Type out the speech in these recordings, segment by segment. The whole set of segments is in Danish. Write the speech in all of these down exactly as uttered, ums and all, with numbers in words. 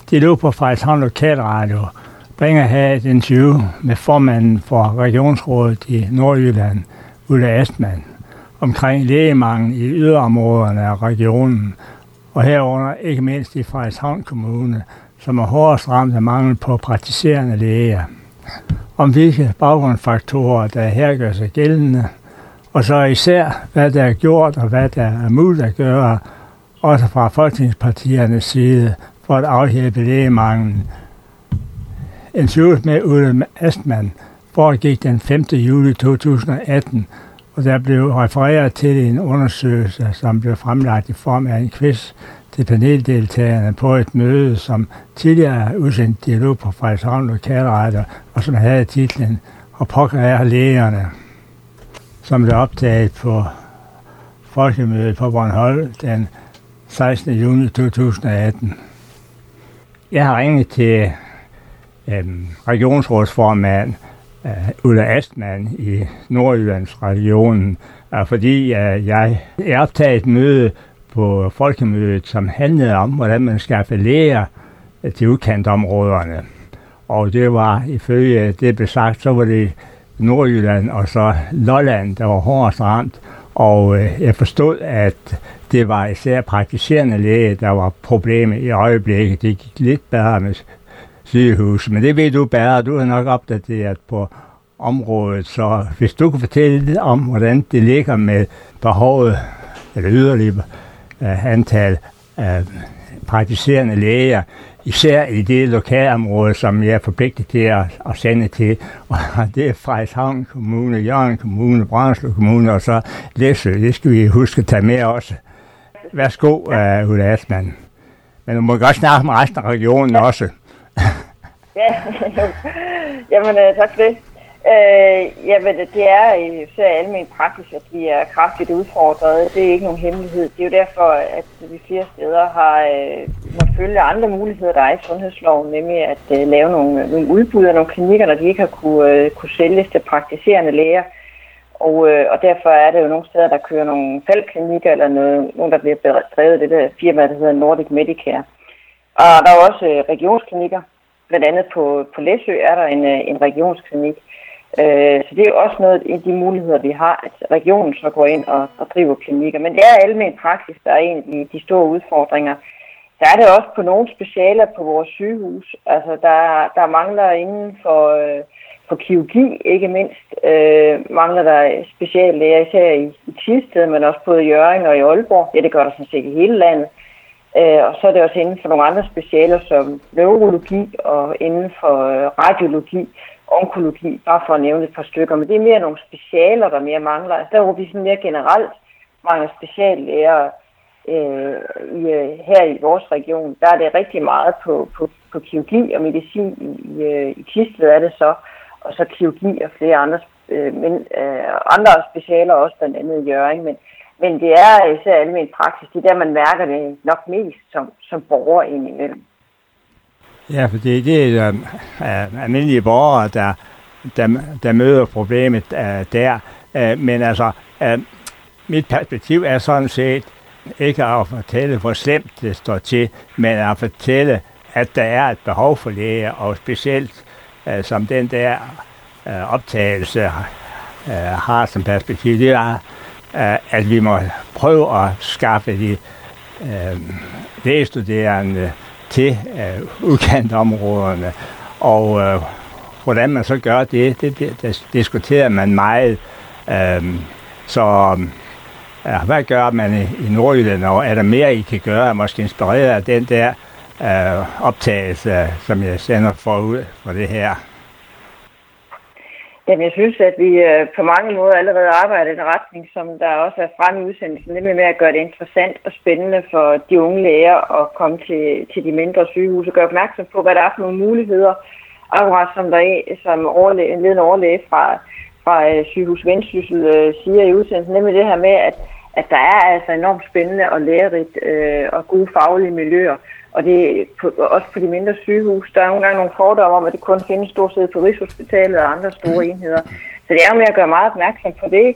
De lå på Frederikshavn Lokalradio, bringer her et interview med formanden for Regionsrådet i Nordjylland, Ulla Astman, omkring lægemangel i yderområderne af regionen, og herunder ikke mindst i Frederikshavn Kommune, som er hårdest ramt af mangel på praktiserende læger. Om hvilke baggrundsfaktorer, der her gør sig gældende, og så især, hvad der er gjort og hvad der er muligt at gøre, også fra folketingspartiernes side, for at afhjælpe lægemanglen. Interviewet med Ulla Astman foregik den femte juli to tusind og atten, og der blev refereret til en undersøgelse, som blev fremlagt i form af en quiz til paneldeltagerne på et møde, som tidligere udsendt dialog på Frederikshavn Lokalradio, og som havde titlen "Og pokker er lægerne", som blev optaget på folkemødet på Bornholm den sekstende juni to tusind og atten. Jeg har ringet til øhm, regionsrådsformand øh, Ulla Astman i Nordjyllands regionen, øh, fordi øh, jeg er optaget et møde på folkemødet, som handlede om, hvordan man skaffer læger øh, til udkantområderne. Og det var, ifølge det blev sagt, så var det Nordjylland og så Lolland, der var hårdest ramt. Og øh, jeg forstod, at det var især praktiserende læge, der var problemet i øjeblikket. Det gik lidt bedre med sygehus, men det ved du bedre. Du har nok opdateret på området, så hvis du kunne fortælle lidt om, hvordan det ligger med behovet, eller yderligere uh, antal uh, praktiserende læger, især i det lokalområde, som jeg er forpligtet til at, at sende til. Og det er Frederikshavn Kommune, Hjørring Kommune, Brønderslev Kommune og så Læsø. Det skal vi huske at tage med også. Værsgo, uh, Ulla Astman. Men du må godt snakke med resten af regionen ja. også. Ja, jamen tak for det. Øh, jamen det er især almen praksis, at vi er kraftigt udfordret. Det er ikke nogen hemmelighed. Det er jo derfor, at vi flere steder har øh, måttet følge andre muligheder, der er i sundhedsloven, nemlig at øh, lave nogle, nogle udbud af nogle klinikker, når de ikke har kunne, øh, kunne sælges til praktiserende læger. Og, øh, og derfor er det jo nogle steder, der kører nogle faldklinikker, eller noget, nogle, der bliver drevet af det der firma, der hedder Nordic Medicare. Og der er også øh, regionsklinikker. Blandt andet på, på Læsø er der en, en regionsklinik. Øh, så det er jo også noget af de muligheder, vi har, at regionen så går ind og, og driver klinikker. Men det er almen praksis, der er en af de, de store udfordringer. Der er det også på nogle specialer på vores sygehus. Altså der, der mangler inden for, øh, for kirurgi, ikke mindst, øh, mangler der speciallæger, især i, i Thisted, men også både i Hjørring og i Aalborg. Ja, det gør der sådan set i hele landet. Uh, og så er det også inden for nogle andre specialer som neurologi og inden for uh, radiologi, onkologi, bare for at nævne et par stykker. Men det er mere nogle specialer, der mere mangler. Altså der hvor vi sådan mere generelt mangler speciallæger uh, i, uh, her i vores region. Der er det rigtig meget på, på, på kirurgi og medicin. I, uh, i Thisted er det så, og så kirurgi og flere andre, uh, men, uh, andre specialer også, blandt andet i Hjørring. Men Men det er især almen praksis. Det er der, man mærker det nok mest som, som borger indimellem. Ja, for det, det er uh, almindelige borgere, der, der, der møder problemet uh, der. Uh, men altså, uh, mit perspektiv er sådan set ikke at fortælle, hvor slemt det står til, men at fortælle, at der er et behov for læger, og specielt uh, som den der uh, optagelse uh, har som perspektiv, det er, at vi må prøve at skaffe de øh, lægestuderende til øh, udkantområderne. Og øh, hvordan man så gør det, det, det, det diskuterer man meget. Øh, så øh, hvad gør man i, i Nordjylland, og er der mere, I kan gøre, måske inspireret af den der øh, optagelse, som jeg sender forud for det her? Jamen, jeg synes, at vi øh, på mange måder allerede arbejder i en retning, som der også er fremme i udsendelsen, nemlig med at gøre det interessant og spændende for de unge læger at komme til, til de mindre sygehuse og gøre opmærksom på, hvad der er for nogle muligheder. Akkurat som der er, som overlæge, en ledende overlæge fra, fra uh, sygehus Vendsyssel uh, siger i udsendelsen, nemlig det her med, at, at der er altså enormt spændende og lærerigt uh, og gode faglige miljøer. Og det er på, også på de mindre sygehus. Der er nogle gange nogle fordomme om, at det kun findes stort set på Rigshospitalet og andre store enheder. Så det er jo med at gøre meget opmærksom på det.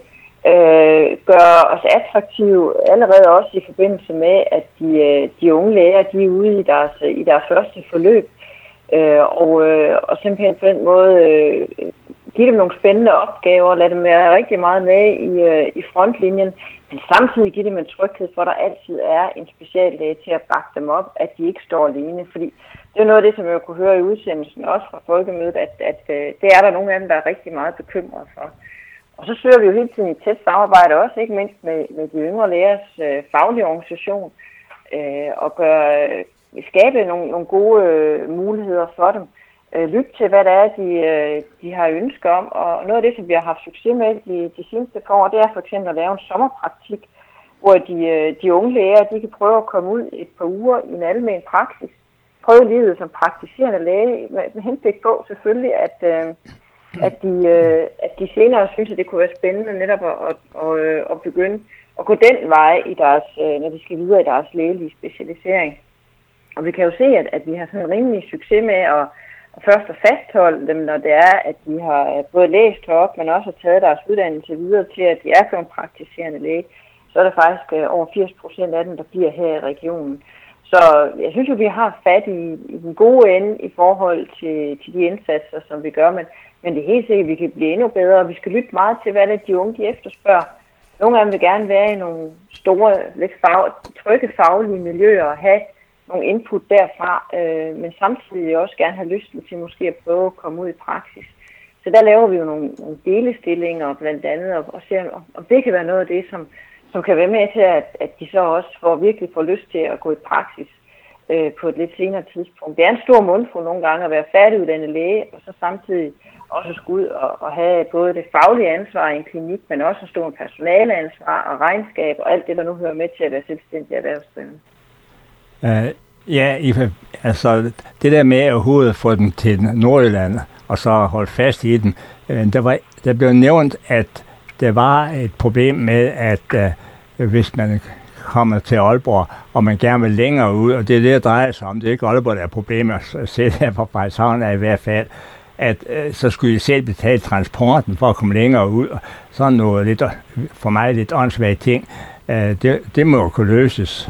øh, gør os attraktive allerede også i forbindelse med, at de, de unge læger, de er ude i deres, i deres første forløb, øh, og, øh, og simpelthen på den måde øh, give dem nogle spændende opgaver, lade dem være rigtig meget med i, øh, i frontlinjen, men samtidig give dem en tryghed for, at der altid er en speciallæge til at bakke dem op, at de ikke står alene, fordi det er noget af det, som jeg kunne høre i udsendelsen også fra Folkemødet, at, at øh, det er der nogle af dem, der er rigtig meget bekymrede for. Og så søger vi jo hele tiden i tæt samarbejde også, ikke mindst med, med de yngre lægers øh, faglige organisation, øh, og gøre, øh, skabe nogle, nogle gode øh, muligheder for dem. Øh, lytte til, hvad det er, de, øh, de har ønsker om. Og noget af det, som vi har haft succes med de, de seneste par år, det er for eksempel at lave en sommerpraktik, hvor de, øh, de unge læger, de kan prøve at komme ud et par uger i en almen praksis, prøve livet som praktiserende læge, med, med henblik på selvfølgelig, at, øh, at, de, øh, at de senere synes, at det kunne være spændende netop at, at, at, at begynde at gå den vej, i deres, øh, når de skal videre i deres lægelige specialisering. Og vi kan jo se, at, at vi har sådan en rimelig succes med at, at først at fastholde dem, når det er, at de har både læst op, men også har taget deres uddannelse videre til, at de er blevet praktiserende læge. Så er der faktisk øh, over firs procent af dem, der bliver her i regionen. Så jeg synes jo, vi har fat i, i den gode ende i forhold til, til de indsatser, som vi gør, men, men det er helt sikkert, at vi kan blive endnu bedre, og vi skal lytte meget til, hvad det er, de unge de efterspørger. Nogle af dem vil gerne være i nogle store, lidt fag, trygge faglige miljøer og have nogle input derfra, øh, men samtidig også gerne have lysten til måske at prøve at komme ud i praksis. Så der laver vi jo nogle, nogle delestillinger blandt andet, og, og ser, om det kan være noget af det, som som kan være med til, at, at de så også får, virkelig får lyst til at gå i praksis øh, på et lidt senere tidspunkt. Det er en stor mundfuld nogle gange at være færdiguddannet læge, og så samtidig også skulle ud og, og have både det faglige ansvar i en klinik, men også en stor personaleansvar og regnskab og alt det, der nu hører med til at være selvstændig erhvervsdrivende. Uh, ja, altså det der med at overhovedet få dem til Nordjylland og så holde fast i dem, der, var, der blev nævnt, at der var et problem med, at uh, hvis man kommer til Aalborg, og man gerne vil længere ud, og det er det, der drejer sig om, det er ikke Aalborg, der er problemer, selv her fra Frederikshavn er i hvert fald, at uh, så skulle de selv betale transporten for at komme længere ud, og sådan noget lidt, for mig lidt åndssvagt ting. Uh, det, det må jo kunne løses.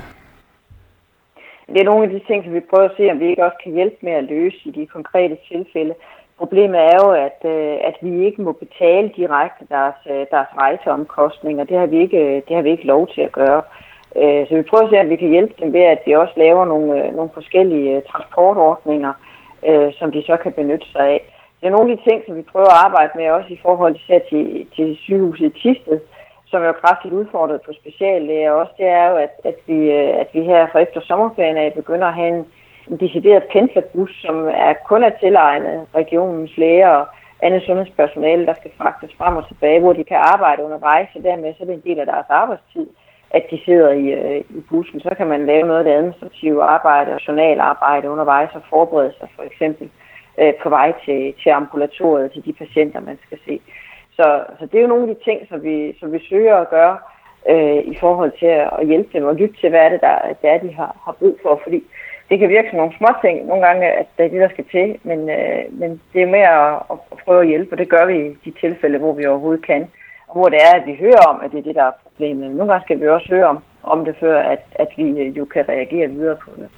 Det er nogle af de ting, som vi prøver at se, om vi ikke også kan hjælpe med at løse i de konkrete tilfælde. Problemet er jo, at, at vi ikke må betale direkte deres, deres rejseomkostninger. Det har vi ikke, det har vi ikke lov til at gøre. Så vi prøver at se, at vi kan hjælpe dem ved, at vi også laver nogle, nogle forskellige transportordninger, som de så kan benytte sig af. Det er nogle af de ting, som vi prøver at arbejde med også i forhold til, til sygehuset i Thisted, som er jo kraftigt udfordret på speciallæger også. Det er jo, at, at, vi, at vi her fra efter sommerferien af begynder at have en en decideret pendlerbus, som er kun er tilegnet regionens læger og andet sundhedspersonale, der skal fragtes frem og tilbage, hvor de kan arbejde undervejs, og dermed så er det en del af deres arbejdstid, at de sidder i, i bussen. Så kan man lave noget af det administrative arbejde og journalarbejde undervejs og forberede sig for eksempel øh, på vej til, til ambulatoriet, til de patienter, man skal se. Så, så det er jo nogle af de ting, som vi, som vi søger at gøre øh, i forhold til at hjælpe dem og lytte til, hvad er det, der, der er, de har, har brug for, fordi det kan virke som nogle små ting nogle gange, at det er det, der skal til, men, øh, men det er mere at, at prøve at hjælpe, og det gør vi i de tilfælde, hvor vi overhovedet kan. Og hvor det er, at vi hører om, at det er det, der er problemet. Nogle gange skal vi også høre om, om det, før at, at vi jo kan reagere videre på det.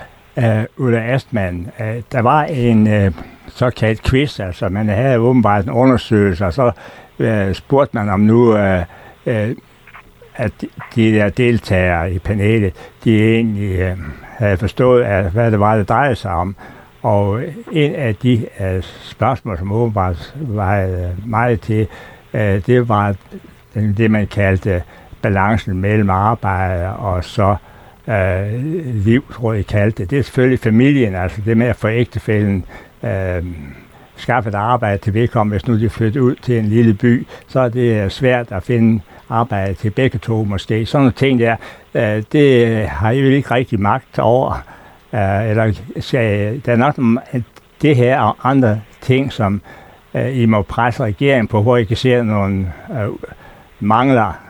Uh, Ulla Astman, uh, der var en uh, såkaldt quiz, altså man havde åbenbart en undersøgelse, og så uh, spurgte man om nu, uh, uh, at de der deltagere i panelet, de egentlig uh, havde forstået, at, hvad det var, det drejede sig om. Og en af de uh, spørgsmål, som åbenbart var uh, meget til, uh, det var det, man kaldte balancen mellem arbejde og så uh, liv, tror jeg, kaldte det. Det er selvfølgelig familien, altså det med at få ægtefællen uh, skaffet arbejde til vedkommende. Hvis nu de flytter ud til en lille by, så er det svært at finde arbejde til begge to måske. Sådan nogle ting der, uh, det har I jo ikke rigtig magt over. Uh, eller skal, der er nok det her og andre ting, som uh, I må presse regeringen på, hvor I kan se nogle uh, mangler.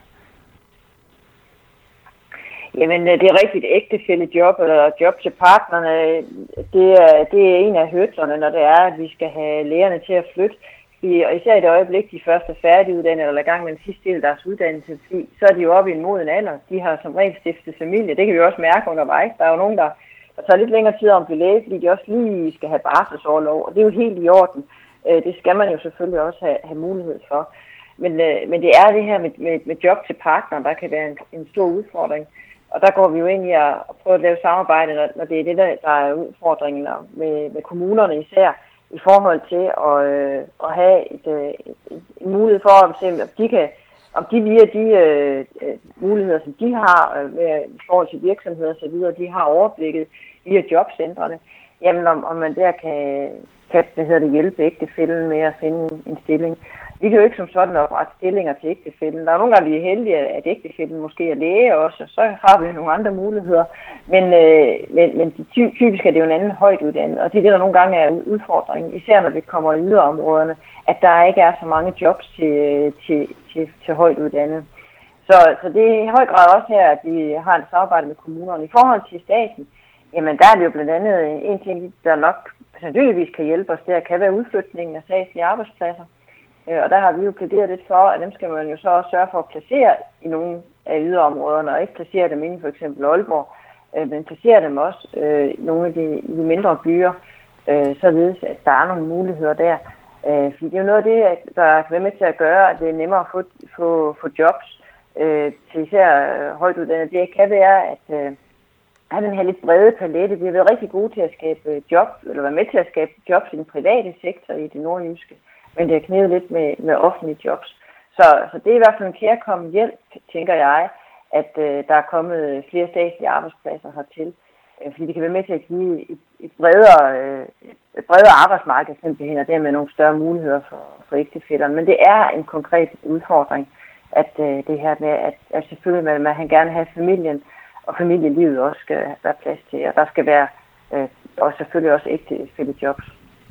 Jamen, det er rigtigt. Ægtefællejob eller job til partnerne, det er, det er en af hurdlerne, når det er, at vi skal have lægerne til at flytte. og især i det øjeblik, de først er færdiguddannet eller er i gang med den sidste del af deres uddannelse, så er de jo oppe i en moden alder. De har som regel stiftet familie. Det kan vi jo også mærke undervejs. Der er jo nogen, der, der tager lidt længere tid om at blive læge, fordi de også lige skal have barselsorlov, og det er jo helt i orden. Det skal man jo selvfølgelig også have, have mulighed for. Men, men det er det her med, med, med job til partneren, der kan være en, en stor udfordring. Og der går vi jo ind i at prøve at lave samarbejde, når, når det er det, der, der er udfordringen med, med kommunerne især, i forhold til at, øh, at have et, et, et, en mulighed for, om, om de kan, om de via de øh, muligheder, som de har øh, med, i forhold til virksomheder osv., de har overblikket via jobcentrene, jamen om, om man der kan, kan hvad hedder det, hjælpe ægtefællen med at finde en stilling. Vi kan jo ikke som sådan oprette stillinger til ægtefællen. Der er nogle gange, vi er heldige, at ægtefællen måske er læge også, og så har vi nogle andre muligheder. Men, øh, men, men typisk er det jo en anden højt uddannet, og det er det, der nogle gange er en udfordring, især når vi kommer i yderområderne, at der ikke er så mange jobs til, til, til, til højt uddannet. Så, så det er i høj grad også her, at vi har et samarbejde med kommunerne. I forhold til staten, jamen der er det jo blandt andet en ting, der nok sandsynligvis kan hjælpe os, det kan være udflytningen af statslige arbejdspladser. Og der har vi jo plæderet lidt for, at dem skal man jo så også sørge for at placere i nogle af yderområderne, og ikke placere dem inde i for eksempel Aalborg, men placere dem også i nogle af de, de mindre byer, således at der er nogle muligheder der. Fordi det er jo noget af det, der kan være med til at gøre, at det er nemmere at få, få, få jobs til især højt uddannet. Det kan være, at have den her lidt brede palette. Vi har været rigtig gode til at skabe job, eller være med til at skabe jobs i den private sektor i det nordjyske. Men det er knivet lidt med, med offentlige jobs. Så, så det er i hvert fald en kærkommen hjælp, tænker jeg, at øh, der er kommet flere statslige arbejdspladser hertil. Øh, fordi det kan være med til at give et, et, bredere, øh, et bredere arbejdsmarked, simpelthen, og dermed nogle større muligheder for, for ægtefællerne. Men det er en konkret udfordring, at øh, det her med, at, at selvfølgelig man, man gerne have familien, og familielivet også skal være plads til, og der skal være, øh, og selvfølgelig også ægtefællejobs.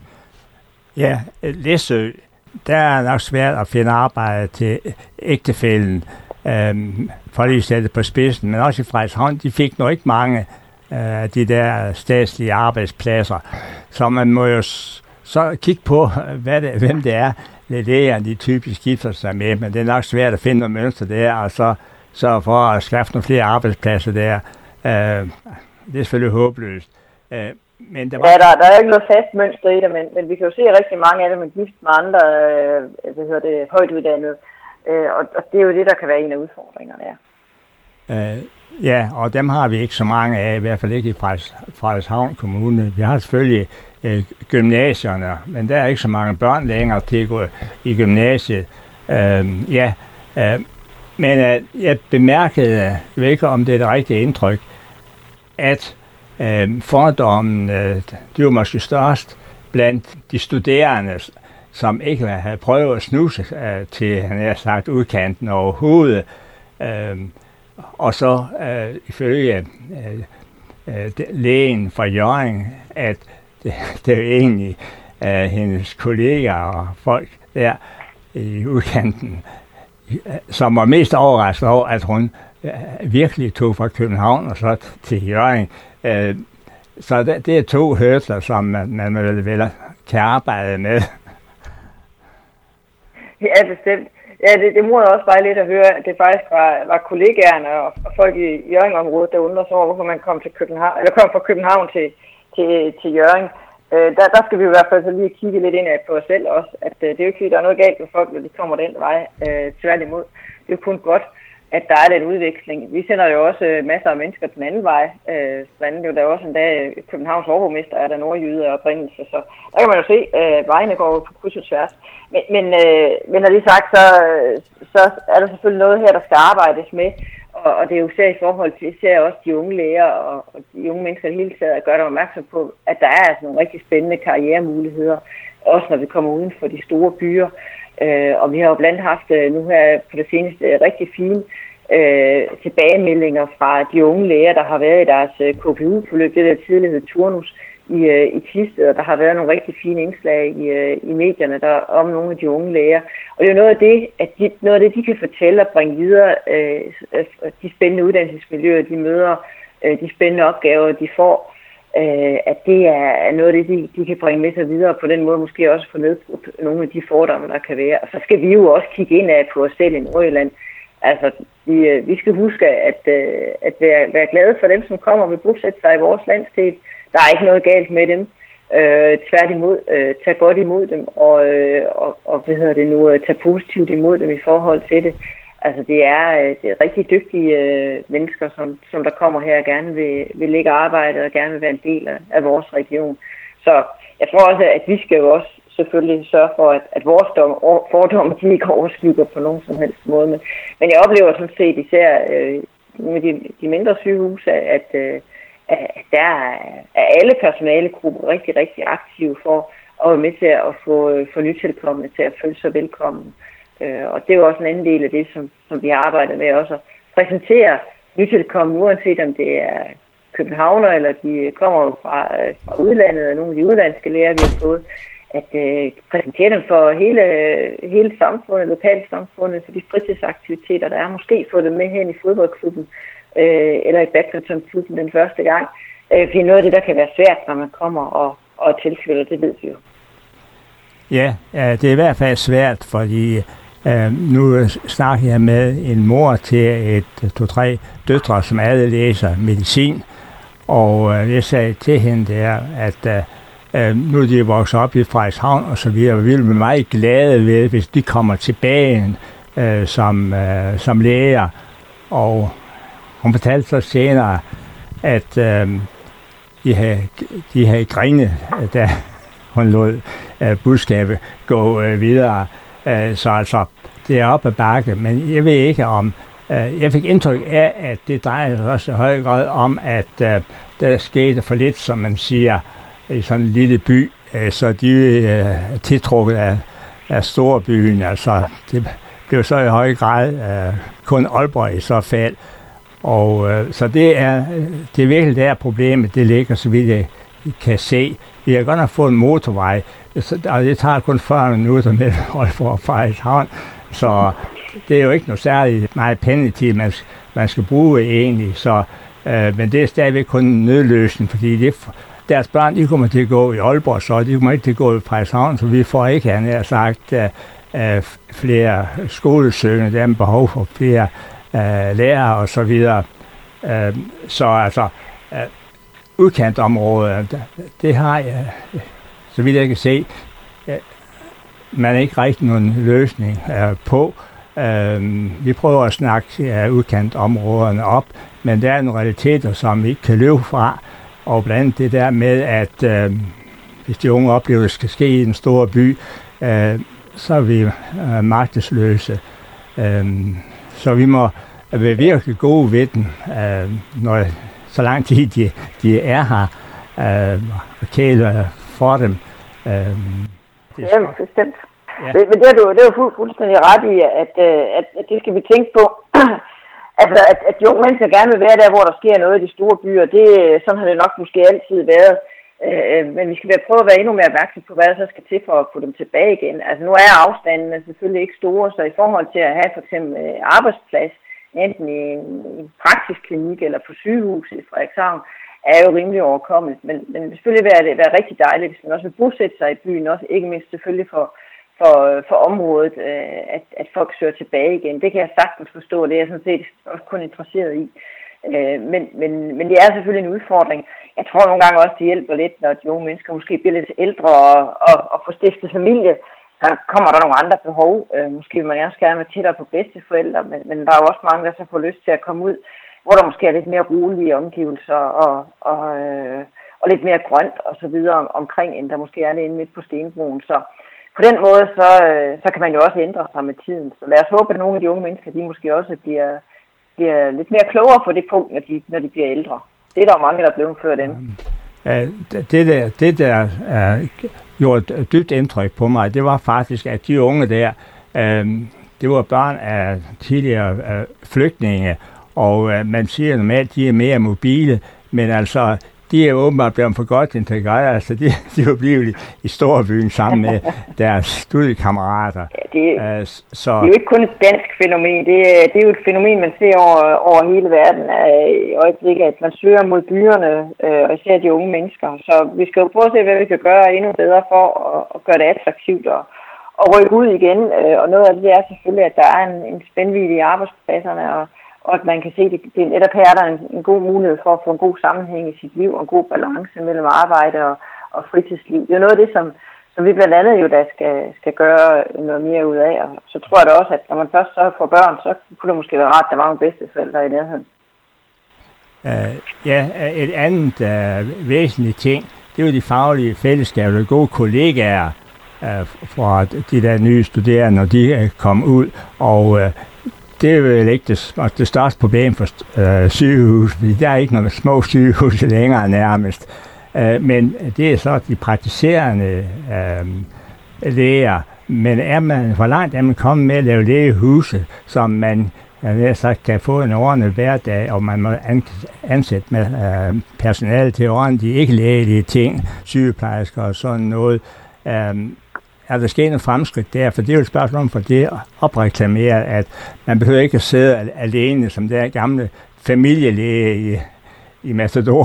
Ja, Læsø, der er nok svært at finde arbejde til ægtefællen, øhm, for lige at sætte på spidsen, men også i Frederikshavn, de fik nok ikke mange af øh, de der statslige arbejdspladser. Så man må jo så kigge på, hvad det, hvem det er, lægerne de typisk gifter sig med, men det er nok svært at finde noget mønster der, og så, så for at skaffe nogle flere arbejdspladser der. Øh, det er selvfølgelig håbløst. Øh, Men der, var... ja, der, der er ikke noget fast mønster i det, men, men vi kan jo se rigtig mange af dem er gift med andre øh, hvad hedder det, højt uddannede, øh, og, og det er jo det, der kan være en af udfordringerne. Ja, øh, ja og dem har vi ikke så mange af, i hvert fald ikke i Frederikshavn Kommune. Vi har selvfølgelig øh, gymnasierne, men der er ikke så mange børn længere til at gå i gymnasiet. Øh, ja, øh, men øh, jeg bemærkede, jeg ved ikke om det er det rigtige indtryk, at Øh, fordommen, øh, det var måske størst blandt de studerende, som ikke havde prøvet at snuse øh, til, han har sagt, udkanten overhovedet. Øh, og så øh, ifølge øh, øh, lægen fra Hjørring, at det, det er egentlig øh, hendes kollegaer og folk der i udkanten, som var mest overrasket over, at hun øh, virkelig tog fra København og så til Hjørring. Øh, så det, det er to hørtler, som man, man vel, vel kan arbejde med. Ja, bestemt. Ja, det, det må jeg også bare lidt at høre, at det faktisk var, var kollegaerne og, og folk i Hjørring-området, der undrer sig over, hvorfor man kom, til København, eller kom fra København til, til, til Hjørring. Øh, der, der skal vi i hvert fald så lige kigge lidt ind på os selv også, at øh, det er jo ikke fordi, der er noget galt med folk, når de kommer den vej. Øh, tværtimod. Det er jo kun godt, at der er den udveksling. Vi sender jo også øh, masser af mennesker den anden vej. Øh, blandt andet jo der er også en dag Københavns overborgmester er der nordjyde og oprindelse, så der kan man jo se, at øh, vejene går på kryds og tværs. Men, men, øh, men når det er sagt, så, så er der selvfølgelig noget her, der skal arbejdes med, og, og det er jo især i forhold til især også de unge læger og, og de unge mennesker i hele taget, at gøre dem opmærksom på, at der er altså nogle rigtig spændende karrieremuligheder, også når vi kommer uden for de store byer. Øh, og vi har jo blandt andet haft nu her på det seneste rigtig fine øh, tilbagemeldinger fra de unge læger, der har været i deres øh, K P U-forløb, det der tidligere hed Turnus i, øh, i Thisted, og der har været nogle rigtig fine indslag i, øh, i medierne der, om nogle af de unge læger. Og det er jo noget af det, at de, noget af det, de kan fortælle og bringe videre, øh, de spændende uddannelsesmiljøer, de møder, øh, de spændende opgaver, de får. øh, at det er noget af det, de, de kan bringe med sig videre, og på den måde måske også få nedbrudt nogle af de fordomme, der kan være. Og så skal vi jo også kigge indad på os selv i Nordjylland. Altså, vi, vi skal huske at, at være, være glade for dem, som kommer og vil bosætte sig i vores landsdel. Der er ikke noget galt med dem. Øh, tværtimod, øh, tag godt imod dem, og, øh, og, og hvad hedder det nu, tag positivt imod dem i forhold til det. Altså, det er, det er rigtig dygtige øh, mennesker, som, som der kommer her og gerne vil, vil lægge arbejde og gerne vil være en del af, af vores region. Så jeg tror også, at vi skal jo også selvfølgelig sørge for, at, at vores dom, fordomme de ikke overskygger på nogen som helst måde. Men, men jeg oplever sådan set især øh, med de, de mindre sygehuse, at, øh, at der er, er alle personalegrupper rigtig, rigtig aktive for at være med til at få, få nytilkommende til at føle sig velkommen. Øh, og det er jo også en anden del af det, som, som vi har arbejdet med også at præsentere nytilkommende, uanset om det er københavner, eller de kommer fra, fra udlandet, og nogle af de udlandske læger, vi har fået, at øh, præsentere dem for hele, hele samfundet, lokalsamfundet, for de fritidsaktiviteter, der er. Måske få dem med hen i fodboldklubben, øh, eller i badmintonklubben den første gang. Øh, fordi noget af det, der kan være svært, når man kommer og, og tilfælder, det ved vi jo. Ja, det er i hvert fald svært, fordi øh, nu snakker jeg med en mor til et, to, tre døtre, som alle læser medicin, og øh, jeg sagde til hende der, at øh, Uh, nu er de vokset op i Frederikshavn og så videre, og vi vil være meget glade ved, hvis de kommer tilbage uh, som, uh, som læger. Og hun fortalte så senere, at uh, de havde, de havde grinet, da hun lod uh, budskabet gå uh, videre. Uh, så altså, det er op ad bakke, men jeg ved ikke om... Uh, jeg fik indtryk af, at det drejer også i høj grad om, at uh, der skete for lidt, som man siger, i sådan en lille by, så de er tiltrukket af, af storbyen. Altså, det blev så i høj grad uh, kun Aalborg i så fald. Og uh, så det er, det er virkelig der problemet, det ligger, så vidt jeg kan se. Vi har godt nok fået en motorvej, og det tager kun fyrre minutter med Aalborg og Frederikshavn, så det er jo ikke noget særligt meget pengetid, man, man skal bruge egentlig. Så, uh, men det er stadigvæk kun en nødløsning, fordi det deres børn, de kommer til at gå i Aalborg, så de kommer ikke til at gå i Frederikshavn, så vi får ikke, han har sagt, uh, uh, flere skolesøgende, der er behov for flere uh, lærere og så videre. Uh, så altså, uh, udkantområder, det, det har jeg, uh, så vidt jeg kan se, uh, man er ikke rigtig nogen løsning uh, på. Uh, vi prøver at snakke uh, udkantområderne op, men der er nogle realiteter, som vi ikke kan løbe fra. Og blandt andet det der med, at øh, hvis de unge oplever, at det skal ske i en stor by, øh, så er vi øh, magtesløse. Øh, så vi må være virkelig gode ved dem, øh, når, så lang tid de, de er her, øh, og kæler for dem. Øh, ja, bestemt. Ja. Men det er du, det er jo fuld, fuldstændig ret i, at, at, at det skal vi tænke på. Altså, at, at de unge mennesker gerne vil være der, hvor der sker noget i de store byer, det, sådan har det nok måske altid været. Øh, men vi skal prøve at være endnu mere opmærksom på, hvad der så skal til for at få dem tilbage igen. Altså, nu er afstandene selvfølgelig ikke store, så i forhold til at have for eksempel arbejdsplads, enten i en, en praktisk klinik eller på sygehuset i Frederikshavn, er jo rimelig overkommeligt. Men, men det vil selvfølgelig være, være rigtig dejligt, hvis man også vil bosætte sig i byen, også ikke mindst selvfølgelig for For, for området, at, at folk søger tilbage igen. Det kan jeg sagtens forstå, og det er jeg sådan set også kun interesseret i. Men, men, men det er selvfølgelig en udfordring. Jeg tror nogle gange også, det hjælper lidt, når de unge mennesker måske bliver lidt ældre og, og, og får stiftet familie. Så kommer der nogle andre behov. Måske vil man også gerne være tættere på bedsteforældre, men, men der er jo også mange, der så får lyst til at komme ud, hvor der måske er lidt mere rolige omgivelser og, og, og lidt mere grønt og så videre omkring, end der måske er det inde midt på Stenbroen. Så på den måde, så, så kan man jo også ændre sig med tiden. Så lad os håbe, at nogle af de unge mennesker, de måske også bliver, bliver lidt mere klogere på det punkt, når de, når de bliver ældre. Det er der jo mange, der er blevet før dem. Det der, det der uh, gjorde et dybt indtryk på mig, det var faktisk, at de unge der, uh, det var børn af tidligere uh, flygtninge, og uh, man siger normalt, at de er mere mobile, men altså de er åbenbart blevet for godt integreret, altså de, de er jo blevet i, i storbyen sammen med deres studiekammerater. Ja, det, uh, så... det er jo ikke kun et dansk fænomen, det er, det er jo et fænomen, man ser over, over hele verden i øjeblikket, at man søger mod byerne, øh, og især de unge mennesker. Så vi skal jo prøve at se, hvad vi kan gøre endnu bedre for at, at gøre det attraktivt og, og rykke ud igen. Og noget af det er selvfølgelig, at der er en, en spændvidde i arbejdspladserne, og og at man kan se, at det, det netop her er der en, en god mulighed for at få en god sammenhæng i sit liv og en god balance mellem arbejde og, og fritidsliv. Det er noget af det, som, som vi blandt andet jo da skal, skal gøre noget mere ud af. Og så tror jeg da også, at når man først så får børn, så kunne det måske være rart, at der var nogle bedsteforældre i nærheden. Uh, ja, et andet uh, væsentligt ting, det er jo de faglige fællesskaber, de gode kollegaer uh, fra de der nye studerende, når de uh, kom ud. Og uh, det er vel ikke det, det største problem for øh, sygehus, fordi der er ikke noget små sygehus længere nærmest. Øh, men det er så de praktiserende øh, læger. Men er man for langt, er man kommet med at lave lægehuse, som man jeg sagt, kan få en ordentlig hverdag, og man må ansætte med øh, personale til ordentlige, ikke lægelige ting, sygeplejersker og sådan noget. Øh, er der sket noget fremskridt der, for det er jo et spørgsmål om for det at opreklamere, at man behøver ikke at sidde alene som der gamle familielæge i, i Matador.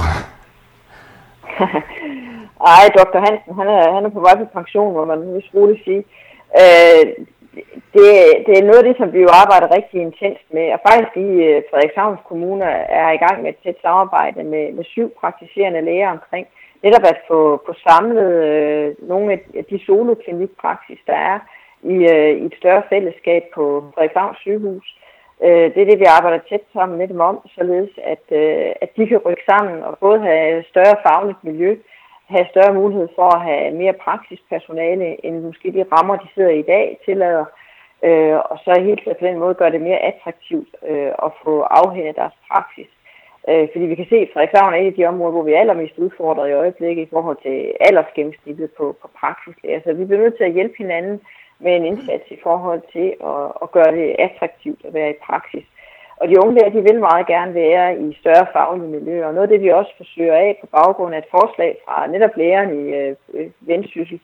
Ej, doktor Hansen, han er, han er på vej på pension, må man nu roligt sige. Øh, det, det er noget af det, som vi jo arbejder rigtig intenst med, og faktisk i Frederikshavns Kommune er i gang med et tæt samarbejde med, med syv praktiserende læger omkring netop at få, få samlet øh, nogle af de soloklinikpraksis, der er i, øh, i et større fællesskab på Frederikshavns sygehus. Øh, det er det, vi arbejder tæt sammen med dem om, således at, øh, at de kan rykke sammen og både have større fagligt miljø, have større mulighed for at have mere praksispersonale, end måske de rammer, de sidder i dag, tillader. Øh, og så helt på den måde gøre det mere attraktivt øh, at få afhændet deres praksis. Øh, fordi vi kan se, at Frederikshavn er et af de områder, hvor vi er allermest udfordret i øjeblikket i forhold til aldersgennemsnittet på, på praksislæger. Så vi bliver nødt til at hjælpe hinanden med en indsats i forhold til at, at gøre det attraktivt at være i praksis. Og de unge læger, de vil meget gerne være i større faglige miljøer. Og noget af det, vi også forsøger af på baggrund af et forslag fra netop lægerne i øh, Vendsyssel,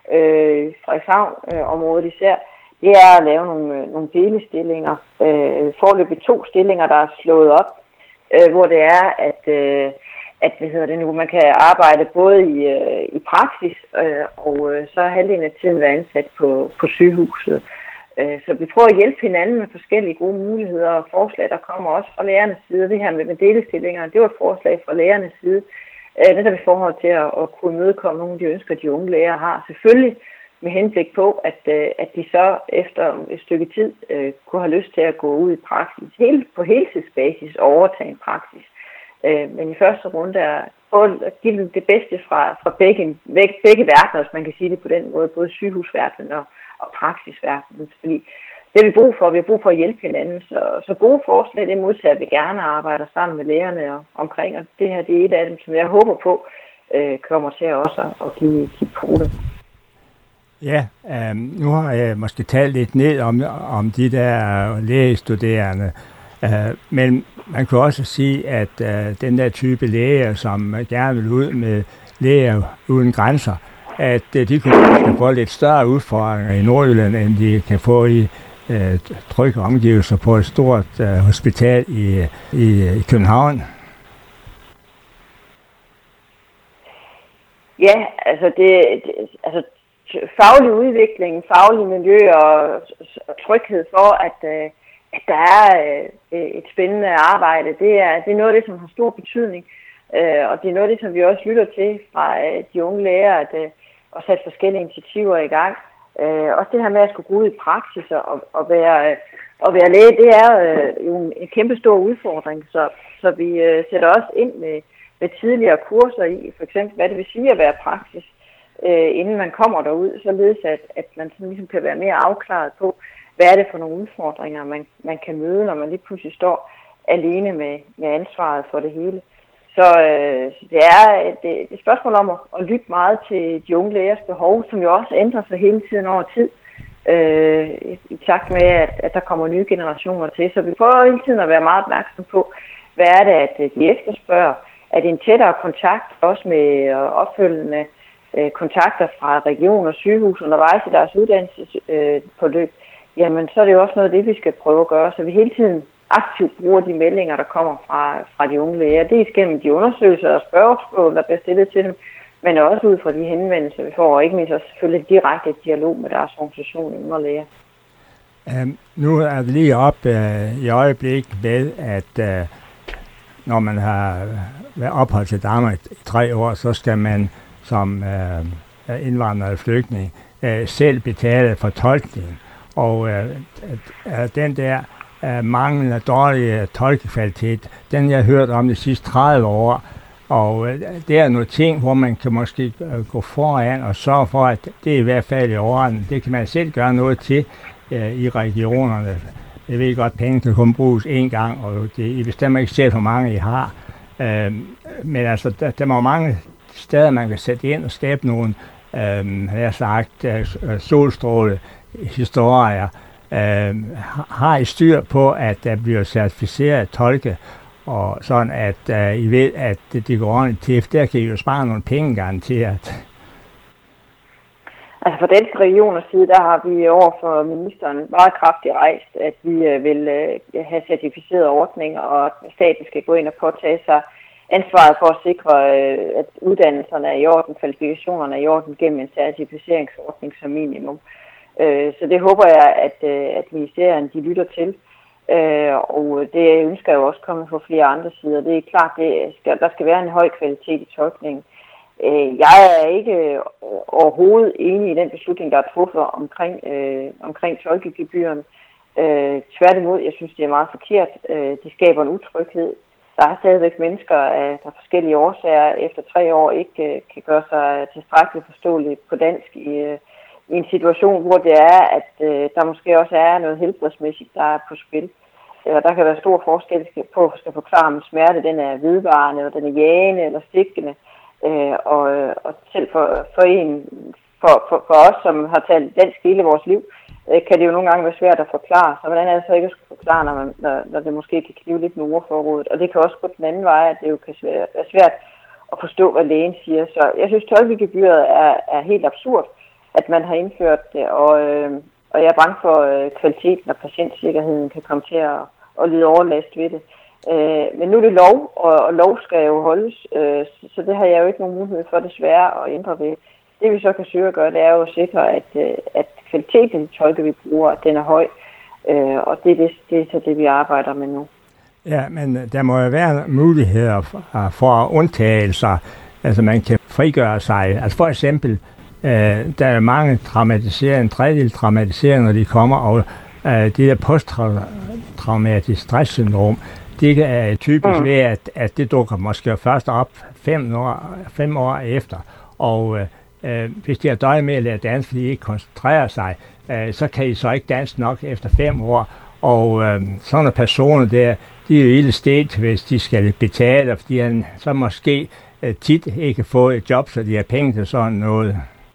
øh, Frederikshavn-området øh, især, det er at lave nogle, nogle delestillinger. Øh, foreløbig to stillinger, der er slået op, øh, hvor det er, at, øh, at hvad hedder det nu, man kan arbejde både i, øh, i praksis, øh, og øh, så halvdelen af tiden være ansat på, på sygehuset. Øh, så vi prøver at hjælpe hinanden med forskellige gode muligheder og forslag, der kommer også fra lærernes side. Det her med, med delestillinger, det var et forslag fra lærernes side, øh, netop i forhold til at, at kunne mødekomme nogle af de ønsker, de unge lærere har. Selvfølgelig med henblik på, at, at de så efter et stykke tid øh, kunne have lyst til at gå ud i praksis helt, på heltidsbasis og overtage en praksis. Øh, men i første runde er at give dem det bedste fra, fra begge, begge, begge verdener, hvis man kan sige det på den måde, både sygehusverdenen og, og praksisverdenen. Fordi det har vi brug for, vi har brug for at hjælpe hinanden. Så, så gode forslag, det modtager vi gerne og arbejder sammen med lægerne og, omkring, og det her det er et af dem, som jeg håber på øh, kommer til også at, at give, give på det. Ja, øh, nu har jeg måske talt lidt ned om, om de der lægestuderende, øh, men man kan også sige, at øh, den der type læger, som gerne vil ud med læger uden grænser, at øh, de kunne få lidt større udfordringer i Nordjylland, end de kan få i øh, trygge omgivelser på et stort øh, hospital i, i, i København. Ja, altså det, det altså faglig udvikling, faglig miljø og, og tryghed for, at, øh, at der er øh, et spændende arbejde, det er, det er noget af det, som har stor betydning. Øh, og det er noget af det, som vi også lytter til fra øh, de unge læger, at øh, at sætte forskellige initiativer i gang. Øh, også det her med at skulle gå ud i praksis og, og, være, øh, og være læge, det er øh, jo en, en kæmpe stor udfordring. Så, så vi øh, sætter også ind med, med tidligere kurser i, for eksempel hvad det vil sige at være praksis, Øh, inden man kommer derud, således at, at man sådan ligesom kan være mere afklaret på, hvad er det for nogle udfordringer, man, man kan møde, når man lige pludselig står alene med, med ansvaret for det hele. Så øh, det er et, det er et spørgsmål om at, at lytte meget til de unge lægers behov, som jo også ændrer sig hele tiden over tid, øh, i, i takt med, at, at der kommer nye generationer til. Så vi prøver hele tiden at være meget opmærksom på, hvad er det, at de efterspørger, at en tættere kontakt, også med opfølgende øh, kontakter fra region og sygehus undervejs i deres uddannelsesforløb, øh, jamen så er det jo også noget af det, vi skal prøve at gøre, så vi hele tiden aktivt bruger de meldinger, der kommer fra, fra de unge læger. Det er gennem de undersøgelser og spørgsmål, der bliver stillet til dem, men også ud fra de henvendelser, vi får, og ikke mindst også selvfølgelig direkte dialog med deres organisation Yngre Læger. Um, nu er det lige op uh, i øjeblikket med, at uh, når man har været opholdt til Danmark i tre år, så skal man som uh, indvandrer eller flygtning uh, selv betale for tolkning. Og uh, uh, den der uh, manglende dårlige tolkekvalitet, den jeg har hørt om de sidste tredive år, og uh, det er nogle ting, hvor man kan måske uh, gå foran og sørge for, at det er i hvert fald i orden. Det kan man selv gøre noget til i regionerne. Jeg ved godt, at penge kan kun bruges én gang, og det, I bestemmer ikke selv, hvor mange I har. Øh, men altså, der, der er mange steder, man kan sætte ind og skabe nogle, øh, har jeg sagt, uh, solstråle-historier. Øh, har I styr på, at der bliver certificeret tolke, og sådan at uh, I ved, at det, det går ordentligt til, for der kan I jo spare nogle penge garanteret. Altså fra Danske Regioners side, der har vi over for ministeren meget kraftigt rejst, at vi vil have certificerede ordninger, og at staten skal gå ind og påtage sig ansvaret for at sikre, at uddannelserne er i orden, kvalifikationerne er i orden gennem en certificeringsordning som minimum. Så det håber jeg, at, at ministerierne de lytter til, og det ønsker jeg jo også komme på flere andre sider. Det er klart, at der skal være en høj kvalitet i tolkningen. Jeg er ikke overhovedet enig i den beslutning, der er truffet omkring, øh, omkring tolkegebyrerne. Øh, tværtimod, jeg synes, det er meget forkert. Øh, det skaber en utryghed. Der er stadigvæk mennesker af der forskellige årsager efter tre år ikke øh, kan gøre sig tilstrækkeligt forståeligt på dansk i, øh, i en situation, hvor det er, at øh, der måske også er noget helbredsmæssigt, der er på spil. Og der kan være stor forskel på at skal forklare, om smerte den er vedvarende, eller den er jagende eller stikkende. Øh, og, og selv for, for en, for, for, for os, som har talt dansk hele vores liv, øh, kan det jo nogle gange være svært at forklare. Så hvordan er det så ikke at skulle forklare, når, man, når, når det måske kan knive lidt med ordforrådet? Og det kan også gå den anden vej, at det jo kan være svært at forstå, hvad lægen siger. Så jeg synes, tolkegebyret er, er helt absurd, at man har indført det, og, øh, og jeg er bange for, at øh, kvaliteten og patientsikkerheden kan komme til at, at lide overlast ved det. Øh, men nu er det lov, og, og lov skal jo holdes, øh, så, så det har jeg jo ikke nogen mulighed for desværre at ændre ved. Det vi så kan søge at gøre, det er jo at sikre, at, øh, at kvaliteten af tolke, vi bruger, den er høj, øh, og det er, det, det er så det, vi arbejder med nu. Ja, men der må jo være muligheder for, for undtagelser, altså man kan frigøre sig. Altså for eksempel, øh, der er mange traumatiserende, en tredjedel traumatiserende, når de kommer, og øh, det der posttraumatisk stresssyndrom, det er typisk ved, at, at det dukker måske først op fem år, fem år efter. Og øh, hvis de har døjet med at lære dansk, fordi de ikke koncentrerer sig, øh, så kan I så ikke dansk nok efter fem år. Og øh, sådan nogle personer der, de er jo ille stedt, hvis de skal betale, fordi han så måske øh, tit ikke får et job, så de har penge til sådan noget.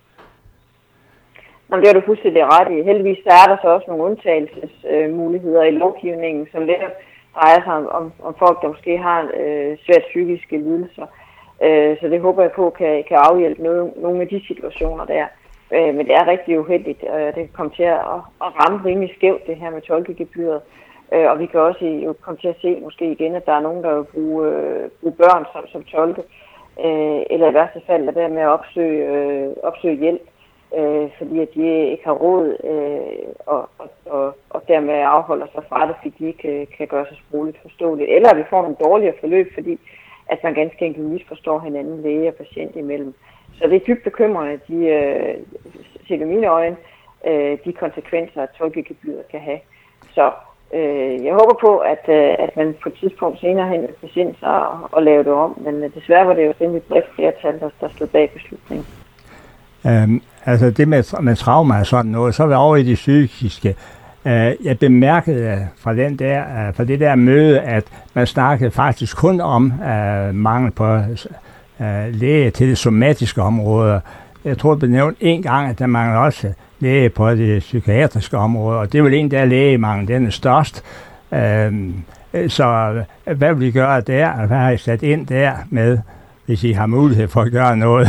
Jamen, det er du fuldstændig ret i. Heldigvis så er der så også nogle undtagelsesmuligheder øh, i lovgivningen, som netop drejer sig om, om, om folk, der måske har øh, svært psykiske lidelser. Øh, så det håber jeg på kan, kan afhjælpe noget, nogle af de situationer der. Øh, men det er rigtig uheldigt, og det kan komme til at, at ramme rimelig skævt, det her med tolkegebyret. Øh, og vi kan også jo komme til at se måske igen, at der er nogen, der vil bruge, øh, bruge børn som, som tolke. Øh, eller i værste fald lade være med at opsøge, øh, opsøge hjælp, øh, fordi at de ikke har råd øh, og, og, og, og dermed afholder sig fra det, fordi de ikke kan, kan gøre sig sprogligt forståeligt. Eller at vi får nogle dårligere forløb, fordi at man ganske enkelt misforstår hinanden, læge og patient imellem. Så det er dybt bekymrende, de, øh, set i mine øjne, øh, de konsekvenser, at tolkegebyret kan have. Så øh, jeg håber på, at, øh, at man på et tidspunkt senere hen vil besinde sig og, og lave det om, men øh, desværre var det jo rimelig bredt flertal, der, der stod bag beslutningen. Um, altså det med, med trauma og sådan noget, så er vi over i det psykiske. Uh, jeg bemærkede fra, den der, uh, fra det der møde, at man snakkede faktisk kun om uh, mangel på uh, læge til det somatiske område. Jeg tror, det blev nævnt en gang, at der mangler også læge på det psykiatriske område, og det er vel en der lægemangel, den er størst. Uh, Så hvad vil I gøre der? Hvad har I sat ind der med, hvis I har mulighed for at gøre noget?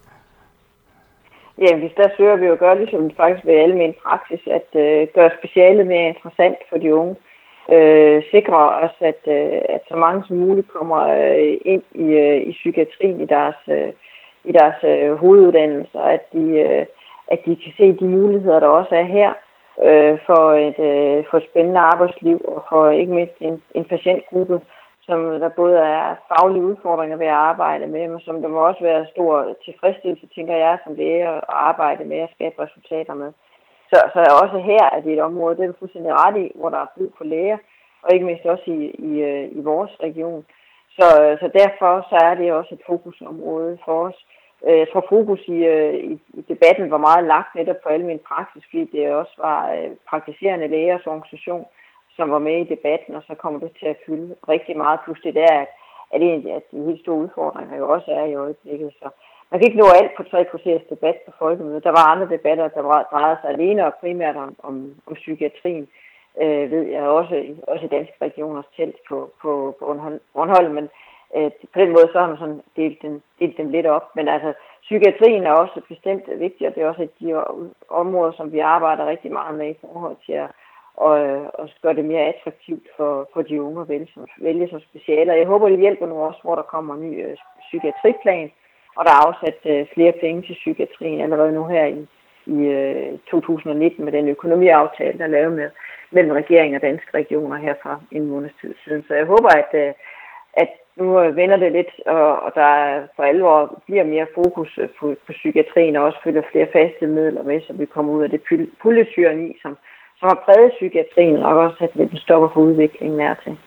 Ja, hvis der søger vi jo at gøre, ligesom faktisk ved almen praksis, at øh, gøre specialet mere interessant for de unge. Øh, sikre os, at, øh, at så mange som muligt kommer øh, ind i, øh, i psykiatrien i deres, øh, i deres øh, hoveduddannelser, at de, øh, at de kan se de muligheder, der også er her øh, for, et, øh, for et spændende arbejdsliv og for ikke mindst en, en patientgruppe, som der både er faglige udfordringer ved at arbejde med, men som der må også være stor tilfredsstillelse, tænker jeg, som læge at arbejde med at skabe resultater med. Så, så også her er det et område, det er fuldstændig ret i, hvor der er brug for læger, og ikke mindst også i, i, i vores region. Så, så derfor så er det også et fokusområde for os. Jeg tror, fokus i, i, i debatten var meget lagt netop på almen praksis, fordi det også var praktiserende lægers organisation, som var med i debatten, og så kommer det til at fylde rigtig meget. Plus det der, at, at, egentlig, at de helt store udfordringer jo også er i øjeblikket. Så man kan ikke nå alt på tre kvarters debat på folkemødet. Der var andre debatter, der drejede sig alene og primært om, om, om psykiatrien, øh, ved jeg også, også i Danske Regioners telt på, på, på Bornholm. Men øh, på den måde så har man sådan delt den, delt den lidt op. Men altså, psykiatrien er også bestemt vigtig, og det er også et af de områder, som vi arbejder rigtig meget med i forhold til at og, og gøre det mere attraktivt for, for de unge at vælge som, vælge som specialer. Jeg håber, det hjælper nu også, hvor der kommer en ny øh, psykiatriplan, og der er afsat øh, flere penge til psykiatrien allerede nu her i, i øh, to tusind nitten med den økonomiaftale, der er lavet med, mellem regeringen og danske regioner her for en måneds tid siden. Så jeg håber, at, øh, at nu vender det lidt, og, og der for alvor bliver mere fokus på, på psykiatrien, og også følger flere faste midler med, så vi kommer ud af det puljetyreni, som som har præget psykiatrien, og også sat lidt en stopper for udviklingen nær til.